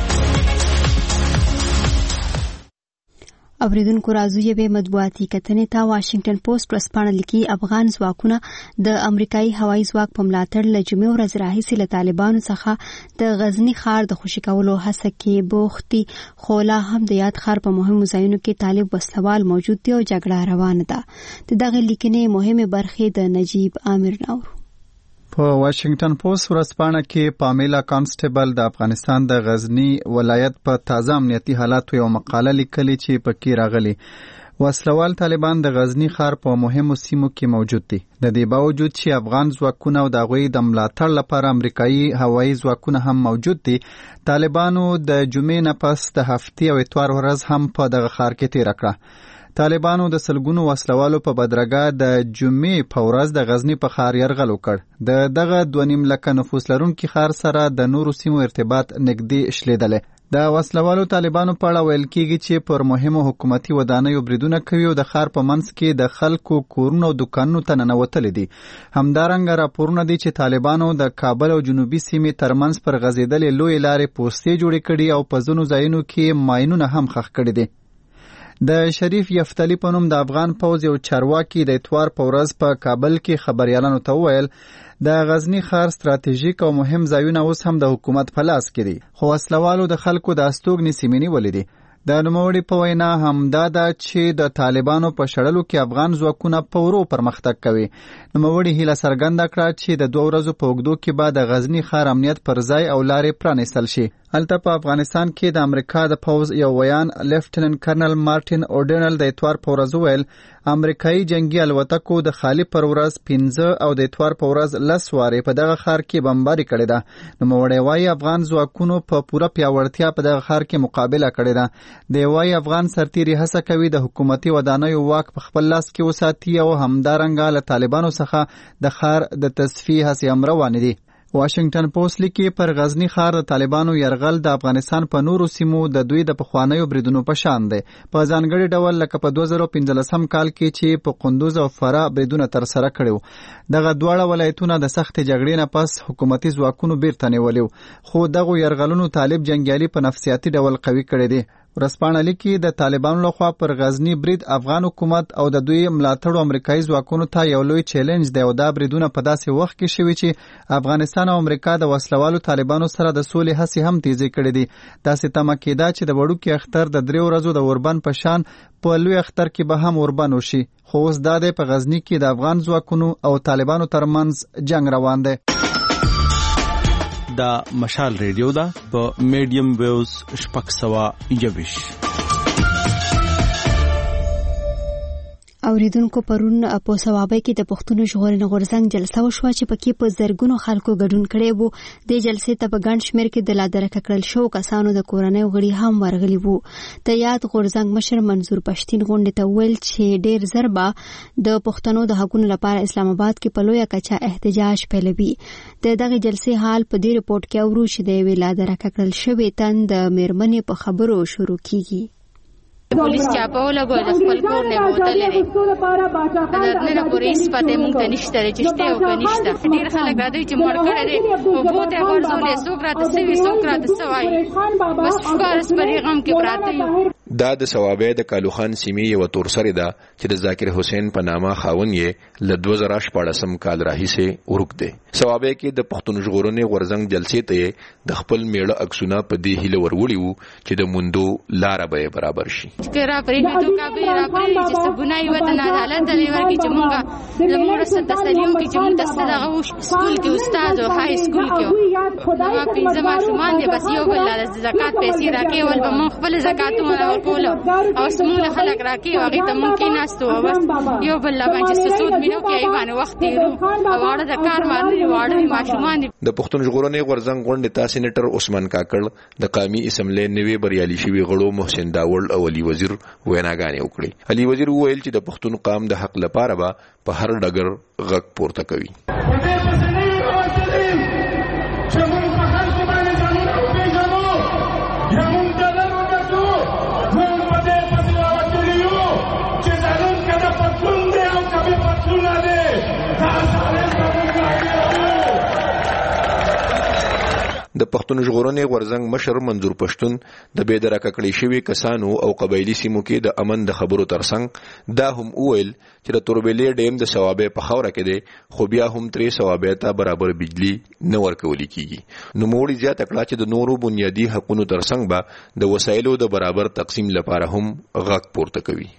اوریدونکو راځو یې مطبوعاتي کتنې ته واشنگټن پوسټ ورځپاڼه لیکي افغان ځواکونه د امریکایي هوایي ځواک په ملاتړ له جمعې ورځې راهیسې له طالبانو څخه د غزنی ښار د خوشي کولو هڅه کې بوخت دي. خو لا هم د یاد ښار په مهمو ځایونو کې طالب وسلوال موجود دي او جګړه روانه ده. د دغه لیکنې مهمه برخې د نجیب عامر نور. په واشنگټن پوسټ ورځپاڼه کې پامیلا کانسټیبل د افغانستان د غزنی ولایت په تازه امنیتي حالاتو یو مقاله لیکلې چې پکې راغلي وسلوال طالبان د غزنی ښار په مهمو سیمو کې موجود دي. د دې باوجود چې افغان ځواکونه او د هغوی د ملاتړ لپاره امریکایي هوایي ځواکونه هم موجود دي، طالبانو د جمعې نه پس د هفتې او اتوار ورځ هم په دغه ښار کې تېره کړه. طالبانو د سلګونو وسلوالو په بدرګه د جمعې په ورځ د غزنی په ښار یرغل وکړ. د دغه دوه نیم لکه نفوس لرونکي ښار سره د نورو سیمو ارتباط نږدې شلیدلی. د وسلوالو طالبانو په اړه ویل کیږي چې پر مهمو حکومتي ودانیو بریدونه کوي او د ښار په منځ کې د خلکو کورونو او دکانونو ته ننوتلي دي. همدارنګه راپورونه دي چې طالبانو د کابل او جنوبي سیمې ترمنځ پر غځېدلې لویې لارې پوستې جوړې کړي او په ځینو ځایونو کې ماینونه هم ښخ کړي دي. د شریف یفتلی په نوم د افغان پوځ یو چارواکي د اتوار په ورځ په کابل کې خبریالانو ته وویل د غزنی ښار ستراتیژیک او مهم ځایونه اوس هم د حکومت په لاس کې دي، خو وسلوالو د خلکو د استوګنې سیمې نیولې دي. د نوموړي په وینا همدا ده چې د طالبانو په شړلو کې افغان ځواکونه په ورو پرمختګ کوي. نوموړي هیله څرګنده کړه چې د دوه ورځو په اوږدو کې به د غزنی ښار امنیت پر ځای او لارې پرانیستل شي. هلته په افغانستان کې د امریکا د پوځ یو ویان لیفټننټ کرنل مارټین اورډینل د اتوار په ورځ وویل امریکایي جنگي الوتکو د خالي پر ورځ پنځه او د اتوار په ورځ لس وارې په دغه ښار کې بمباري کړې ده. نوموړی وایي افغان ځواکونو په پوره پیاوړتیا په دغه ښار کې مقابله کړې ده. دی وایي افغان سرتیري هڅه کوي د حکومتي ودانیو واک په خپل لاس کې وساتي او همدارنګه له طالبانو څخه د ښار د تصفیې هڅې هم روانې دي. واشنگټن پوسټ لیکي پر غزنی ښار د طالبانو یرغل د افغانستان په نورو سیمو د دوی د پخوانیو بریدونو په شان دی، په ځانګړي ډول لکه په دوه زره پنځلسم کال کې چې په قندوز او فراه بریدونه ترسره کړي. دغه دواړه ولایتونه د سختې جګړې نه پس حکومتي ځواکونو بیرته نیولي، خو دغو یرغلونو طالب جنګیالي په نفسیاتي ډول قوي کړي دي. ورځپاڼه لیکي د طالبانو لخوا پر غزنی برید افغان حکومت او د دوی ملاتړو امریکایي ځواکونو ته یو لوی چیلنج دی او دا بریدونه په داسې وخت کې شوي چې افغانستان او امریکا د وسلوالو طالبانو سره د سولې هڅې هم تیزې کړې دي. داسې تمه کېده چې د وړوکي اختر د درې ورځو د اوربند په شان په لوی اختر کې به هم اوربند وشي، خو اوس دا دی په غزنی کې د افغان ځواکونو او طالبانو ترمنځ جنگ روان دی. دا مشال ریډیو ده په میډیم ویوز شپږ سوه یوویش. اوریدونکو پرون په ثوابه کې د پښتون ژغورنې غورځنګ جلسه وشوه چې پکې په زرګونو خلکو ګډون کړي وو. د جلسې ته په ګڼ شمېر کې د لادرکه کړل شو کسانو د کورنۍ غړي هم ورغلي وو. د یاد غورځنګ مشر منظور پښتین غونډې ته ویل چې ډېر زر به د پښتنو د حقوقو لپاره اسلام آباد کې په لویه کچه احتجاج پیلوي. د دغه جلسې حال په دې رپورت کې اورو چې د یوې لادرکه کړل شوې تن د میرمنې په خبرو شروع کیږي. پولیس چاپاوله به د خپل کور نه بوتلې دا نه پورې سپته مونږ ته نشته چې شته او کنيشته. ډیر خلک راځي چې مړ کړي دي او بوته ورزولې سوکرات سوي سوکرات سوای بس فارس پرېغم کې پراته یو. دا د ثوابه د کالوخان سیمې یو تورسره ده چې د ذاکر حسین په نامه خاون یې ل دوه زره شپږم کال راهیسه ورک دی. ثوابه کې د پښتون ژغورنې غورځنګ جلسې ته د خپل میړه عکسونه په دې هیله ورولي وو چې د موندو لار به برابر شي. کرا پرې ته کا به را پرې چې سبونای وطن عدالت دی ورکی چې مونږه د مور سره تسلیو کې چې مونږ تاسو دغه سکول کې استاد او های سکول کې دا پنځه ماشومان دي بس یو بل د زکات پیسې راکې ول به مونږ خپل زکاتونه ورکول او سمونه خلک راکې او هغه ته ممکن ناستو بس یو بل لا باندې سود مينو کې ایوانه وخت تیرو او اړه د کار باندې واړه ماشومان دي. د پښتون ژغورنې غورځنګ غونډې ته سېنیټر عثمان کاکړ د قومي اسمبلی نوی بریالي شوی غړو محسن داول او علي وزیر ویناګانې وکړي. علي وزیر وویل چې د پښتون قوم د حق لپاره به په هر ډګر غږ پورته کوي. د پښتون ژغورنې غورځنګ مشر منظور پښتون د بېدرکه کړي شوي کسانو او قبایلی سیمو کې د امن د خبرو ترڅنګ دا هم وویل چې د توربېلې ډیم د ثوابه په خوره کې دی خو بیا هم ترې ثوابه ته برابر بجلی نه ورکول کیږي. نو موړي زیاته کړه چې د نورو بنیادی حقوقو ترڅنګ به د وسایلو د برابر تقسیم لپاره هم غږ پورته کوي.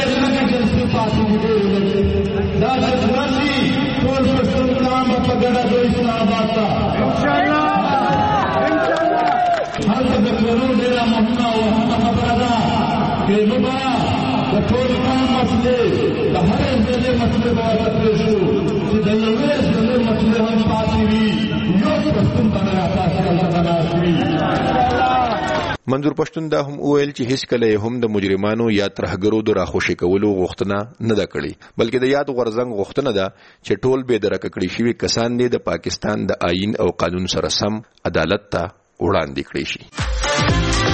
منظور پښتون دا هم وویل چې هیڅ کله هم د مجرمانو یا ترهګرو د راخوشي کولو غوښتنه نه ده کړې، بلکې د یاد غورځنګ غوښتنه ده چې ټول بې درکه کړي شوي کسان دې د پاکستان د آئین او قانون سره سم عدالت ته وړاندې کړي شي.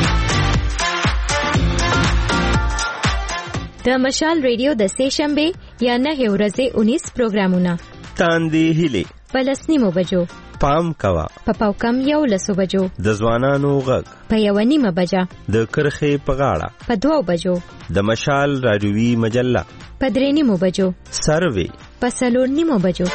د مشال ریډیو د سه شنبه یا نه ورځې اونیس پروګرامونه تاندې هلي پلسنیمو بجو پام کوا په پاوکم یو لسو بجو د ځوانانو غږ په یو نیمه بجه د کرخې په غاړه په دوو بجو د مشال راډیوي مجله په درې نیمو بجو سروي په څلور نیمو بجو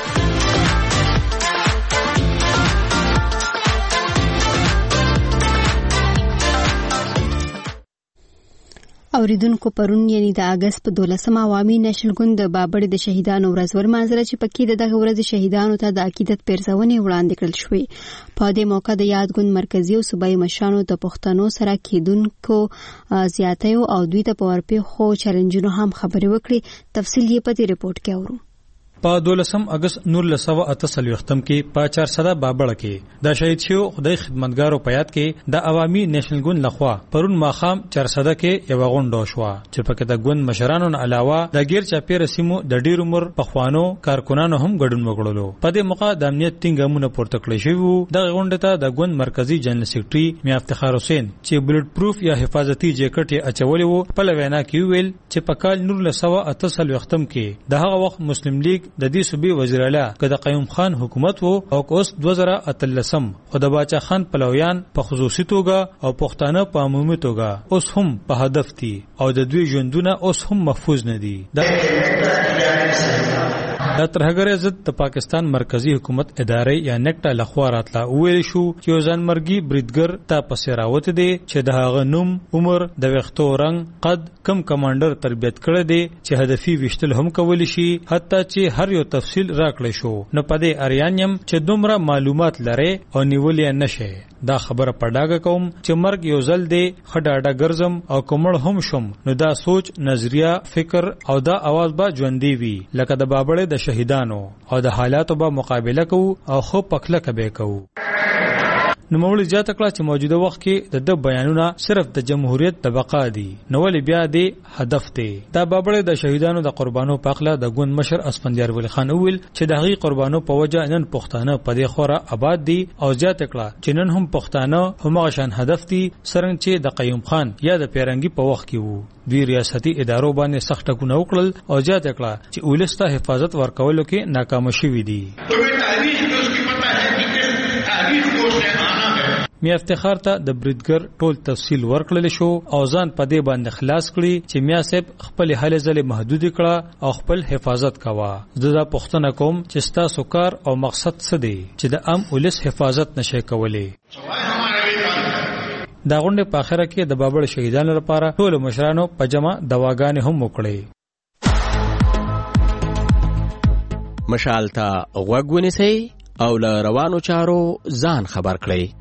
اوریدونکو پرون یعنی د اگست په دولسمه عوامي نېشنل ګوند د بابړې د شهیدانو ورځ ورمانځله چې پکې د دغه ورځ شهیدانو ته د عقیدت پیرزونې وړاندې کړل شوې. په دې موقع د یاد ګوند مرکزی او صوبایي مشرانو د پښتنو سره کېدونکو زیاتیو او دوی ته په ورپېښو چیلنجونو هم خبرې وکړي. تفصیل یې په دې رپورټ کې اورو. په دولسم اگست نولس سوه اته څلوېښتم کې په چارسده بابړه کې د شهید شو خدای خدمتګارو په یاد کې د عوامي نېشنل ګوند لخوا پرون ماخام چارسده کې یو غونډه شو چې پکې د ګوند مشرانو نه علاوه د غیر چاپیره سیمو د ډیر عمر پخوانو کارکونانو هم ګډون وکړلو. په دې موقع د امنیت ټینګامونه پورته کړل شوی. د غونډه ته د ګوند مرکزی جنرال سیکریټري میا افتخار حسین چې بلټ پروف یا حفاظتي جیکټ یې اچولې وو په لوینا کې ویل چې په کال نولس سوه اته څلوېښتم کې د هغه وخت مسلم لیگ د دې صوبې وزیر اعلی کده قیوم خان حکومت وو او اوس دوه زره اتلسم خو د باچا خان پلویان په خصوصي توګه او پښتانه په عمومي توګه اوس هم په هدف دي او د دوی ژوندونه اوس هم محفوظ نه دي. د ترهګر ضد د پاکستان مرکزی حکومت ادارې یا نیکټا لخوا راتلا ویل شو چې ځان مرګي بریدګر ته پسې راوت دي چې د هغه نوم عمر د وختو رنگ قد کم کمانډر تربیت کړی دی چې هدفي وشتل هم کول شي حتی چې هر یو تفصیل راکړی شو. نو پدې اریانیم چې دومره معلومات لري او نیولې نشي. دا خبره پډاګه کوم چې مرګ یو ځل دی خډاډا ګرځم او کومړ هم شم نو دا سوچ نظریه فکر او دا आवाज به ژوندۍ وي لکه د بابړې د شهیدانو او د حالاتو به مقابله کوو او خو پخله کبه کوو. نو موږ زیاته کړه چې موجوده وخت کې د د بیانونه صرف د جمهوریت د بقا دي نو ولې بیا دی هدف دی. دا بابړې د شهیدانو د قربانو پخله د ګوند مشر اسفندیار ولی خان ویل چې د هغې قربانو په وجه نن پښتانه په دې خوره آباد دي او زیاته کړه چې نن هم پښتانه همغه شان هدف دي څرنګه چې د قیوم خان یا د پیرنګي په وخت کې وو. دوی ریاستي ادارو باندې سخت ټکونه وکړل او زیاته کړه چې ولسته حفاظت ورکولو کې ناکام شوي دي. میا افتخار ته د بریدګر ټول تفصیل ورکړل شو او ځان په دې باندې خلاص کړي چې میا صاحب خپل هلې ځلې محدود کړه او خپل حفاظت کوا. زه دا پوښتنه کوم چې تاسو کار او مقصد څه دی چې د عام ولس حفاظت نشي کولای. دا غونډه په اخره کې د بابړ شهیدانو لپاره ټول مشرانو په جمع دواګانې هم وکړي. مشال ته غوږ ونیسئ او له روانو چارو ځان خبر کړئ.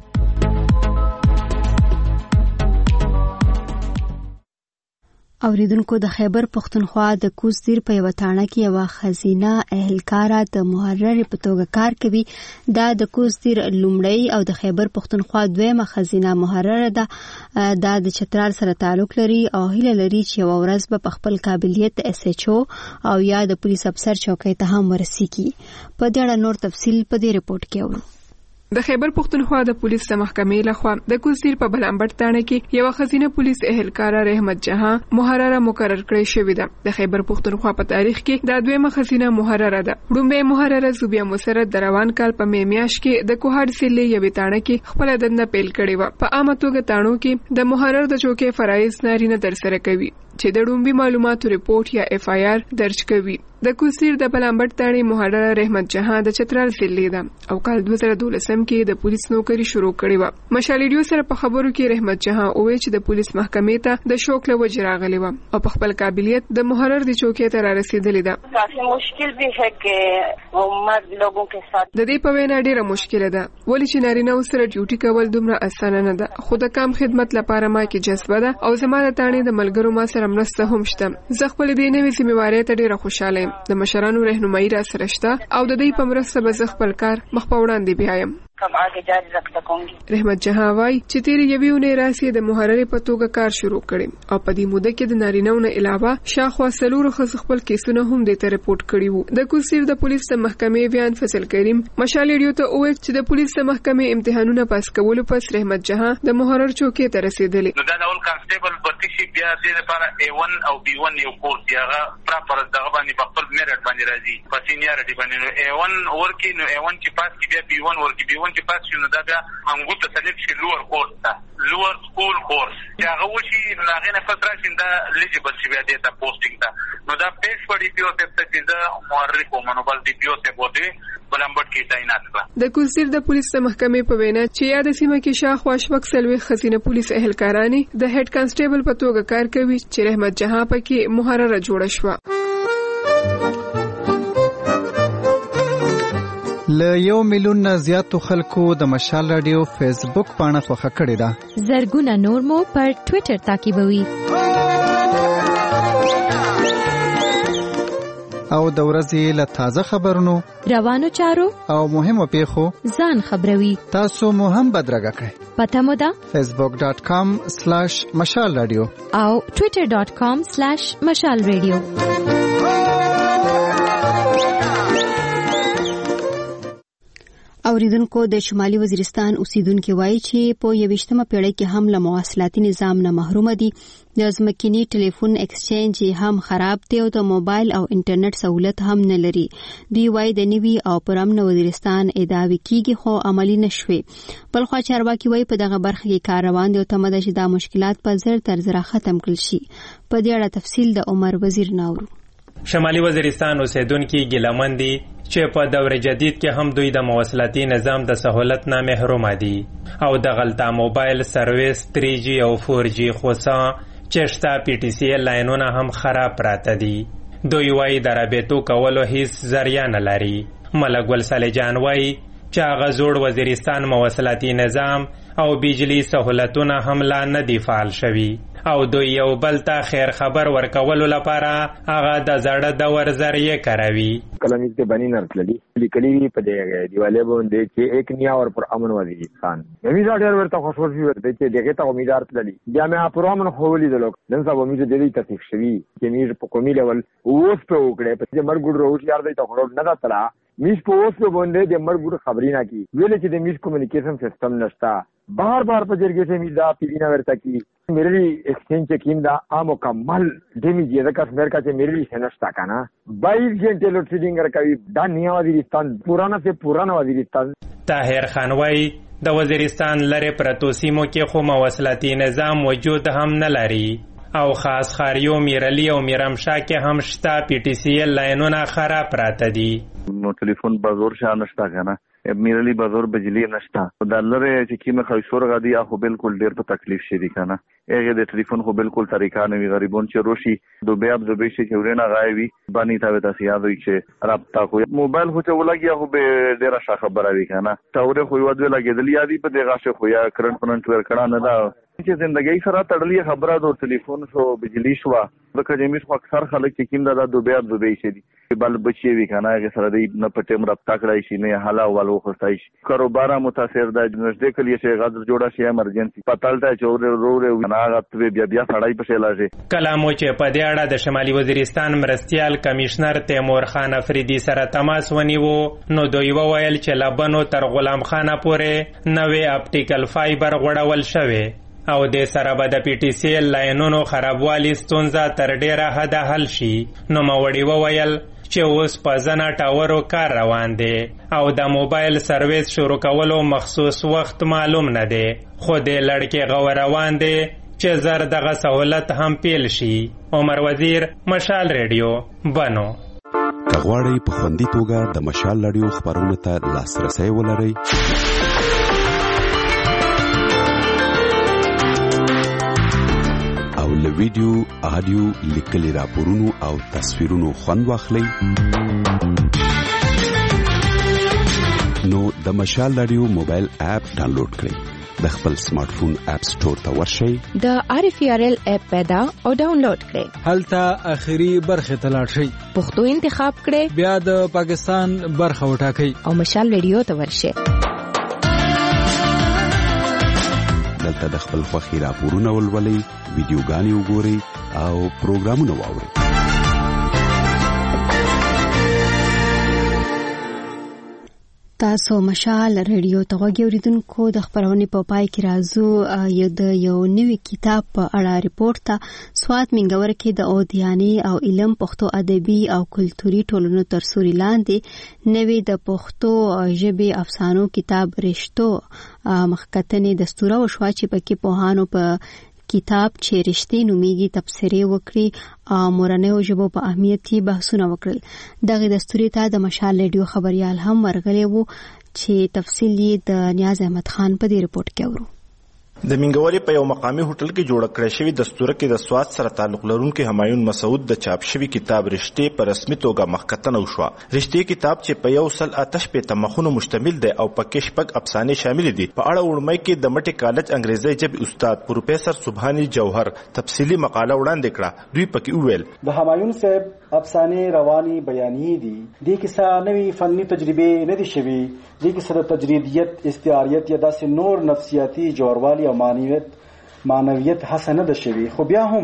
اوریدونکو د خیبر پښتونخوا د کوز دیر په یو تاڼه کې یو خزینه اهلکاره د محرر په توګه کار کوي. دا د کوز دیر لومړی او د خیبر پښتونخوا دویمه خزینه محرر ده. دا د چترال سره تعلق لري او هیله لري چې یو ورځ به په خپل قابلیت اس ایچ او او یا د پولیس افسر چوکۍ ته هم ورسیږي. په دې اړه نور تفصیل په دې رپورت کې اورو. د خیبر پښتونخوا د پولیس د محکمې لخوا د کوزدیر په بلامبټ تاڼه کې یو خزینه پولیس اهلکاره رحمت جهان محرره مقرر کړې شوې ده. د خیبر پښتونخوا په تاریخ کې د دویمه خزینه محرره ده. وړومبی محرره زوبیا مسرت د روان کال په می میاشت کې د کوهاټ سیلې یوې تاڼه کې خپل دنده پیل کړې و. په عامه توګه تاڼو کې د محرر د چوکۍ فرایض نارینه در سره کوي چې د وړومبي معلوماتو ریپورت یا اف آی آر درج کوي. د کوزدیر د بلامبټ تاڼې محرره رحمت جهان د چترال سیلې ده او کال دوه زره دولسم کې د پولیس نوکری شروع کړې و. مشال ریډیو سره په خبرو کې رحمت جهان وویل چې د پولیس محکمې ته د شوق له وجې راغلی و او په خپل قابلیت د محرر د چوکۍ ته را رسیدلې ده. کافي مشکل به ہے چې مرد لوگوں کے ساتھ د دې په وینا ډیره مشکله ده ولې چې نارینه سره ډیوټي کول دومره اسانه نه ده. خو د کام خدمت لپاره ما کې جذبه ده او زما د تاڼې د ملګرو ما سره مرسته هم شته. زه خپل دې نوې ذمہواری ته ډیره خوشاله یم. د مشرانو رهنمایي را سره شته او د دې په مرسته به زه خپل کار مخ په وړاندې بیایم. कब आगे जारी रख सकूंगी। رحمت جهان وايي چې تیرې یوې اونۍ راځي د محررې په توګه کار شروع کړي او په دې موده کې د نارینه‌و نه علاوه شاخوا څلورو ښځو خپل کیسونه هم دې ته رپورټ کړي وو. د کوسیر د پولیس د محکمې ویان فضل کریم مشال ریډیو ته وویل چې د پولیس د محکمې امتحانونه پاس کولو پس رحمت جهان د محرر چوکۍ ته رسیدلی. نو دا د اول کانسټیبل برتی شي بیا د لپاره ای ون او بی ون یو کورس دی هغه پراپر دغه باندې په خپل میرټ باندې راځي په سینیارټي باندې. نو ای ون ورکی نو ای ون چې پاس کی بیا بی ون ورکی بی ون چې پاس شي نو دا بیا هغه ته سلیکټ شي لوور کورس ته لوور سکول کورس چې هغه وشي هغه نه فتره شي دا الیجیبل شي بیا د پوسټینګ ته. نو دا پیش پړی پیو ته چې دا محرر کوم نو بل دی پیو ته بوته بلمبټ کې تعینات کړه. د کوسیر د پولیس د محکمې په وینا چې یاد سیمه کې شاخوا شپږ سلوي خزینه پولیس اهلکارانی د هډ کانسټیبل په توګه کار کوي چې رحمت جهان پکې محرره جوړه شوه. ل یو میلیون نه زیاتو خلکو د مشال رادیو فیسبوک پاڼه خوښه کړې ده. زرګونه نور مو پر ټوئیټر تعقیبوي. او د ورځې له تازه خبرونو روانو چارو او مهمو پیښو ځان خبروي. تاسو مو هم بدرګه کړئ. پته مو ده facebook dot com slash مشال رادیو او twitter dot com slash مشال رادیو. اوریدونکو د شمالي وزیرستان اوسیدونکو وایي چې په یوشتمه پیړۍ کې هم له مواصلاتي نظام نه محروم دي. د ځمکني ټلیفون ایکسچینج هم خراب دی او د موبایل او انټرنیټ سہولت هم نه لري. دی وایي د نوي او پرامن وزیرستان ادعاوي کیږي خو عملی نشوي. بلخوا چارواکي وایي په دغه برخه کې کار روان دی او تمه ده چې دا مشکلات په زر تر زر ختم کړل شي. په دې اړه تفصیل د عمر وزیر ناورو. شمالي وزیرستان اوسیدونکو ګیلمن دي چې په دور جدید کې هم دوی د مواصلاتي نظام د سہولت نه محروم دي او د غلطه موبایل سرویس تری جی او فور جی خوسا چشتا پی ټی سی لاینونه هم خراب پراته دي. دوی وایي د رابطو کولو هیڅ ذریعہ نه لري. ملک ګل صالح جان وایي چې هغه زوړ وزیرستان مواصلاتي نظام او بجلی سہولتونه هم لا نه دي فعال شوي او دوی یو بل ته خیر خبر ورکولو لپاره هغه د زړه د ورزریه کاروي. کلمې ته بنی نرسلي لیکلي په دې دیواله باندې چې ایک نیا اور پر امن وزیرستان مې زړه ورته خوشحال شو ورته چې دغه ته امیدوار تللی بیا مې پر امن خولې دلو نن سبا مې د دې تکلیف شوی چې مې په کومي لیول اوس په وکړه په دې مرګ ورو یار دې ته خورو نه تلا میش په اوس په باندې د مرګ خبرې نه کی ویل چې د میش کمیونیکیشن سیستم نشتا بار بار په جرګې سے میدا پینا ورته کی میرے ایکسچینج کیم دا مکمل ډیمیج یې ځکه سمیر کا چې میرے لیے نشتا کنه بائیس घंटे لوډ شیډینګ ورکوي دا نیا وزیرستان پرانا سے پرانا وزیرستان. طاهر خان وای د وزیرستان لره پرتو سیمو کې خو مواصلاتي نظام وجود هم نه لري او خاص خاریو میرلی او میرمشا کې هم شتا پی ټی سی ال لاینونه خراب پراته دي. نو ټلیفون بازور شان نشتا کنه میرلی بازور بجلی نشتا د لره چې کیمه خیسور غدي اخو بالکل ډیر په تکلیف شي دي کنه هغه د ټلیفون خو بالکل طریقه نه وی غریبون چې روشي دوبه اب دوبه شي چې ورنه غایوي باندې تا وتا سیاد وي چې رابطه خو موبایل خو چې ولګي خو به ډیر ښه خبره وی کنه تاوره خو یو د لګیدل یادي په دغه شه خو یا کرنٹ پرنٹ ور کړه نه دا چې زندګي سره تړلې خبره د ټلیفون شو بجلی شو د کجمیس خو اکثر خلک چې کیم دا دوبه اب دوبه شي دي بل بچي وی کنه هغه سره دی نه پټم رابطه کړای شي نه حالا والو خستای شي کاروبار متاثر د نږدې کلی شي غاضر جوړه شي ایمرجنسي پتالته چور روره نه غت بیا بیا سړای په شلاږي. کلامو چې په دې اړه د شمالي وزیرستان مرستيال کمشنر تیمور خان افریدي سره تماس ونیو نو دوی وویل چې لبنو تر غلام خان پورې نوې اپټیکل فایبر غوړول شوی او د سره به د پی ټی سی لاینونو خرابوالي ستونزه تر ډیره حده حل شي. نو موړي وویل چې اوس په ځنا ټاورو کار روان دی او د موبایل سرویس شروع کولو مخصوص وخت معلوم نه دی خو د لړکې غو روان دی چې زر دغه سہولت هم پیل شي. عمر وزیر مشال ریډیو بنو. کغواړی په خوندي توګه د مشال ریډیو خبرونو ته لاسرسي ولرئ له ویډیو آډیو لیکلي راپورونو او تصویرونو خوند واخلئ نو د مشال رادیو موبایل اپ ډاونلوډ کړئ د خپل سمارټ فون اپ سٹور ته ورشئ د آر اف ای آر ال اپ پیدا او ډاونلوډ کړئ هلته اخري برخه ته لاړ شئ پښتو انتخاب کړئ بیا د پاکستان برخه وټاکئ او مشال رادیو ته ورشئ دلته د خپل خوښي راپورونه ولولئ، ویډیوګانې وګورئ او پروګرامونه واورئ. تاسو مشال ریډیو ته غوږی اوریدونکو د خبرونې په پای کې راځو یو د یو نوي کتاب په اړه ریپورت ته. سوات منګور کې د اودیاني او علم پښتو ادبي او کلتوري ټولنو تر سوري لاندې نوي د پښتو ژبې افسانو کتاب رښتو مخکتنې دستور وشو چې پکې پوهانو په کتاب چې رښتې نوميږي تبصرې وکړي او مورنۍ ژبو په اهمیت بحثونه وکړل. دغه دستوري ته د مشال ریډیو خبريال هم ورغلي وو چې تفصیل یې د نیاز احمد خان په دې رپورت کې اورو. د منګوري په یو مقامي هوټل کې جوړ کړی شوی دستور کې د سواد سره تعلق لرونکي همایون مسعود د چاپ شوی کتاب رښتې په رسمي توګه مخکتنه وشو. رښتې کتاب چې په یو سل آتش په تمخونو مشتمل دی او پکې شپږ افسانې شامل دي. په اړه وړمې کې د مټي کالج انګریزي ژبې استاد پروفیسور سبحانی جوهر تفصیلی مقاله وړاندې کړه. دوی پکې وویل د همایون صاحب افسانې رواني بیانې دي. د کیسه نوې فني تجربه نه دي شوي. د کیسه د تجریدیت استعاریت یا داسې نور نفسیاتي جوړوالي او معنویت معنویت حسنه ده شوي. خو بیا هم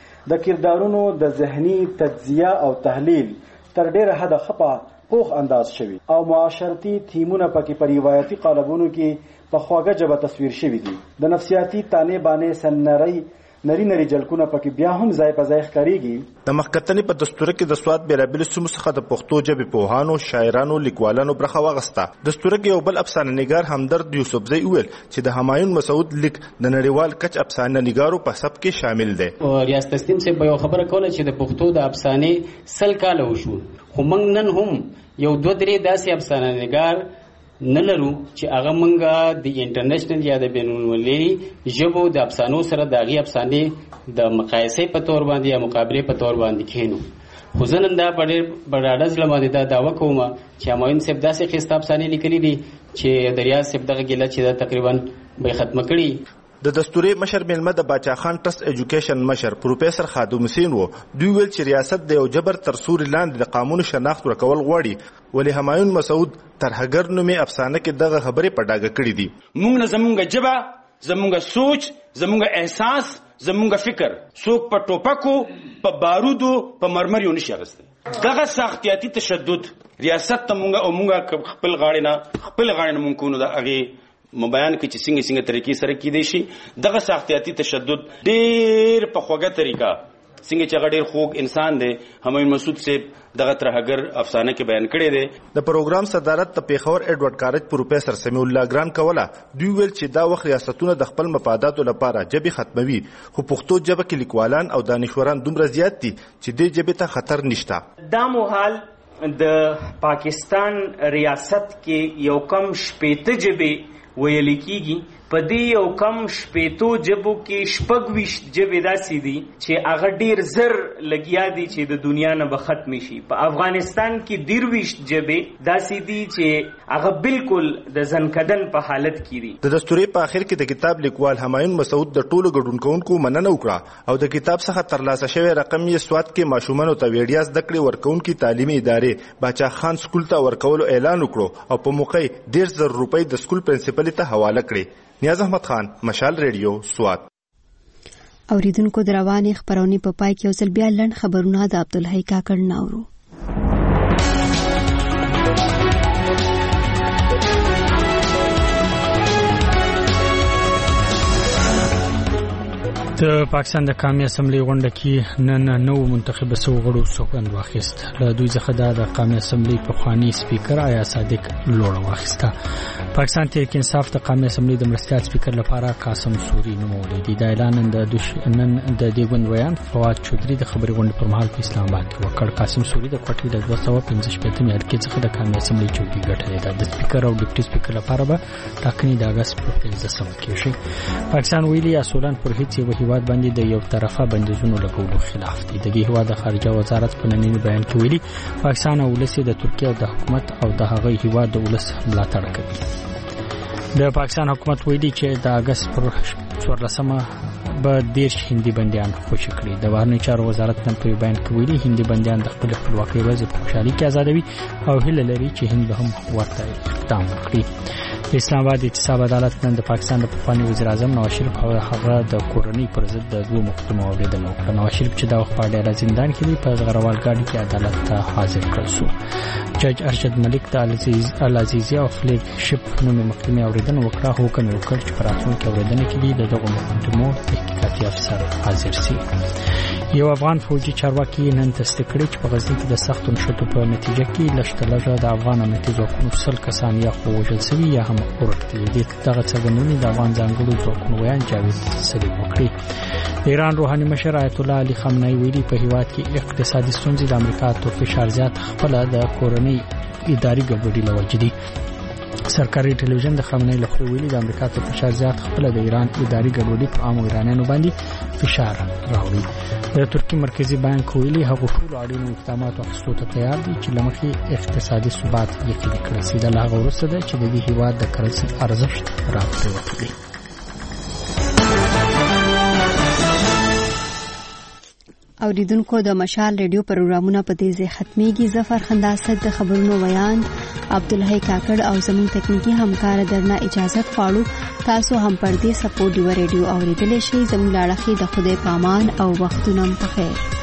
د کردارونو د ذهني تجزیه او تحلیل تر ډیره حده خپه پوخ انداز شوي او معاشرتي تیمونه پکې په روایتي قالبونو کې په خواږه ژبه تصویر شوي دي. د نفسیاتي تانې باندې سننري نری نری جلکونه پکې بیا هم ځای په ځای ښکاریږي. د مخکتنې په دستور کې د سواد بیلابل سیمو څخه د پښتو ژبې پوهانو، شاعرانو، لیکوالانو برخه واغسته. دستور کې یو بل افسانه نګار همدرد یوسفزی وویل چې د همایون مسعود لیک د نړیوال کچ افسانه نګارو په سب کې شامل دی. ریاست تسلیم سے په یو خبره کوله چې د پښتو د افسانې سل کاله وشو، خو موږ نن هم یو دوه درې داسې افسانه نګار نه لرو چې هغه مونږه د انټرنیشنل یا د بینالمللي ژبو د افسانو سره د هغې افسانې د مقایسې په تور باندې یا مقابلې په تور باندې کښېنو. خو زه نن دا په ډېر بډاډه زړه باندې دا دعوه کوم چې همایون صاحب داسې ښایسته افسانې لیکلي دي چې د ریاض صاحب دغه ګیله چې دا تقریبا به یې ختمه کړي. د دستوري مشر میلمه د باچا خان ټرست ایجوکیشن مشر پروفیسور خادم حسین وو. دوی ویل چې ریاست د یو جبر تر سوري لاندې د قانون شناخت ورکول غواړي، ولی همایون مسعود ترهګر نومې افسانه کې دغه خبرې په ډاګه کړې دي. موږ نه زمونږ جبه، زمونږ سوچ، زمونږ احساس، زمونږ فکر څوک په ټوپکو، په بارودو، په مرمریو نشي اخیستی. دغه سختیاتي تشدد ریاست ته موږ او موږ خپل غاړې نه خپل غاړې نه مونږ نو د هغې مبیان کې چې څنګه څنګه طریقې سره کېدای شي. دغه سختیاتي تشدد ډېر په خوږه طریقه څنګه چې هغه ډېر خوږ انسان دی همایون مسعود صاحب دغه ترهګر افسانه کې بیان کړی دی. د پروګرام صدارت د پیښور ایډورډ کالج پروفیسور سمیع الله ګران کوله. دوی ویل چې دا وخت ریاستونه د خپل مفاداتو لپاره ژبې ختموي، خو پښتو ژبه کې لیکوالان او دانشوران دومره زیات دي چې دې ژبې ته خطر نشته. دا مهال د پاکستان ریاست کې یو کم شپېته ژبې ویل کېږي. په دې یو کم شپېتو ژبو کې شپږ ویشت ژبې داسې دي چې هغه ډېر زر لګیا دي چې د دنیا نه به ختمې شي. په افغانستان کې دېرویشت ژبې داسې دي چې هغه بالکل د ځنکدن په حالت کې دي. د دستوري په آخر کې د کتاب لیکوال همایون مسعود د ټولو ګډون کوونکو مننه وکړه او د کتاب څخه ترلاسه شوی رقم یې سواد کې ماشومانو ته ویډیا زده کړې ورکوونکي تعلیمي ادارې باچا خان سکول ته ورکولو اعلان وکړو او په موقع ډېر زر روپۍ د سکول پرنسپل ته حواله کړې. نیاز احمد خان، مشال ریډیو، سوات. اوریدونکو د روانې خبرونې په پای کې یو ځل بیا لنډ خبرونه د عبدالحی کاکړ ناورو. د پاکستان د قومي اسمبلی غونډه کې نن نو منتخب شو غړو سوګند واخیست. له دوی څخه د قومي اسمبلی پخوانی سپیکر آیا صادق لوړ واخیسته. پاکستان تحریک انصاف د قومي اسمبلی د مرستیال سپیکر لپاره قاسم سوري نومولی دی. د اعلان د دشمن د دیګوند ویان فواد چودري د خبري غونډې پر مهال په اسلام آباد کې وکړ. قاسم سوري د کوټې د دوه سوه پنځه شپږم یاد کې څخه د قومي اسمبلی چوکۍ ګټلې ده. د سپیکر او ډیپټي سپیکر لپاره به ټاکنې د اگست په پنځلسمه کې شي. پاکستان ویلي اصولن پر هیڅ یو هیواد باندې د یو طرفه بندیزونو لګولو خلاف دي. د دې هیواد خارجه وزارت په نننی بیان کې ویلي پاکستان او ولس د ترکیه او د حکومت او د هغه هیواد د ولس ملاتړ کوي. د پاکستان حکومت ویلي چې د اگست پر څوارلسمه به دیرش هندي بندیان خوشي کړي. د بهرنیو چارو وزارت نن په بیان کې ویلي هندي بندیان د خپل خپلواکۍ ورځ په خوشحالي کې آزادوي او هیله لري چې هند هم ورته اقدام وکړي. اسلام آباد اعتصاب عدالت نن د پاکستان د پخوانی وزیر اعظم نواز شریف او هغه د کورنۍ پر ضد د دوه محکمو اوریدل وکړ. نواز شریف چې دا وخت په ډیر زندان کې دی په غروال ګاډي کې عدالت ته حاضر کړل شو. جج ارشد ملک د العزیز العزیزی او فلیګ شپ نومي محکمې اوریدنه وکړه. حکم یې وکړ چې په راتلونکي اوریدنه کې د دغه محکمو تحقیقاتي افسر حاضر شي. یو افغان فوجي چارواکي نن تصدیق کړی چې په غزني کې د سختو نښتو په نتیجه کې لږ لږه د افغان امنیتي ځواکونو سل کسان یا خو وژل شوي یا هم ورکړي دي. دغه څرګندونې د افغان ځانګړو ځواکونو ویان جاوید سلیم وکړي. د ایران روحاني مشر آیت الله علي خامنه‌ای ویلي په هیواد کې اقتصادي ستونزې د امریکا تر فشار زیات خپله د کورنۍ اداري ګډوډي له وجې دي. سرکاري ټلویزیون د خامنه‌ای له خوا ویلي د امریکا تر فشار زیات خپله د ایران اداري ګډوډي په عامو ایرانیانو باندې فشار راوړي. د ترکیې مرکزي بانک ویلي هغه ټول اړینو اقداماتو اخیستو ته تیار دي چې له مخې اقتصادي ثبات یقیني کړل شي. د هغه وروسته ده چې د دې هیواد د کرنسي ارزښت راپریوتی دی. اوریدونکو د مشال ریډیو پروګرامونه په دې ځای ختميږي. ظفر خنداسد د خبرونو ویان عبدالحی کاکړ او زموږ تکنیکی همکار درنه اجازه غواړو. تاسو هم پر دې سپورټ دی ریډیو اوریدلې شئ. زموږ لاړه د خدای پامان او وختونه په خیر.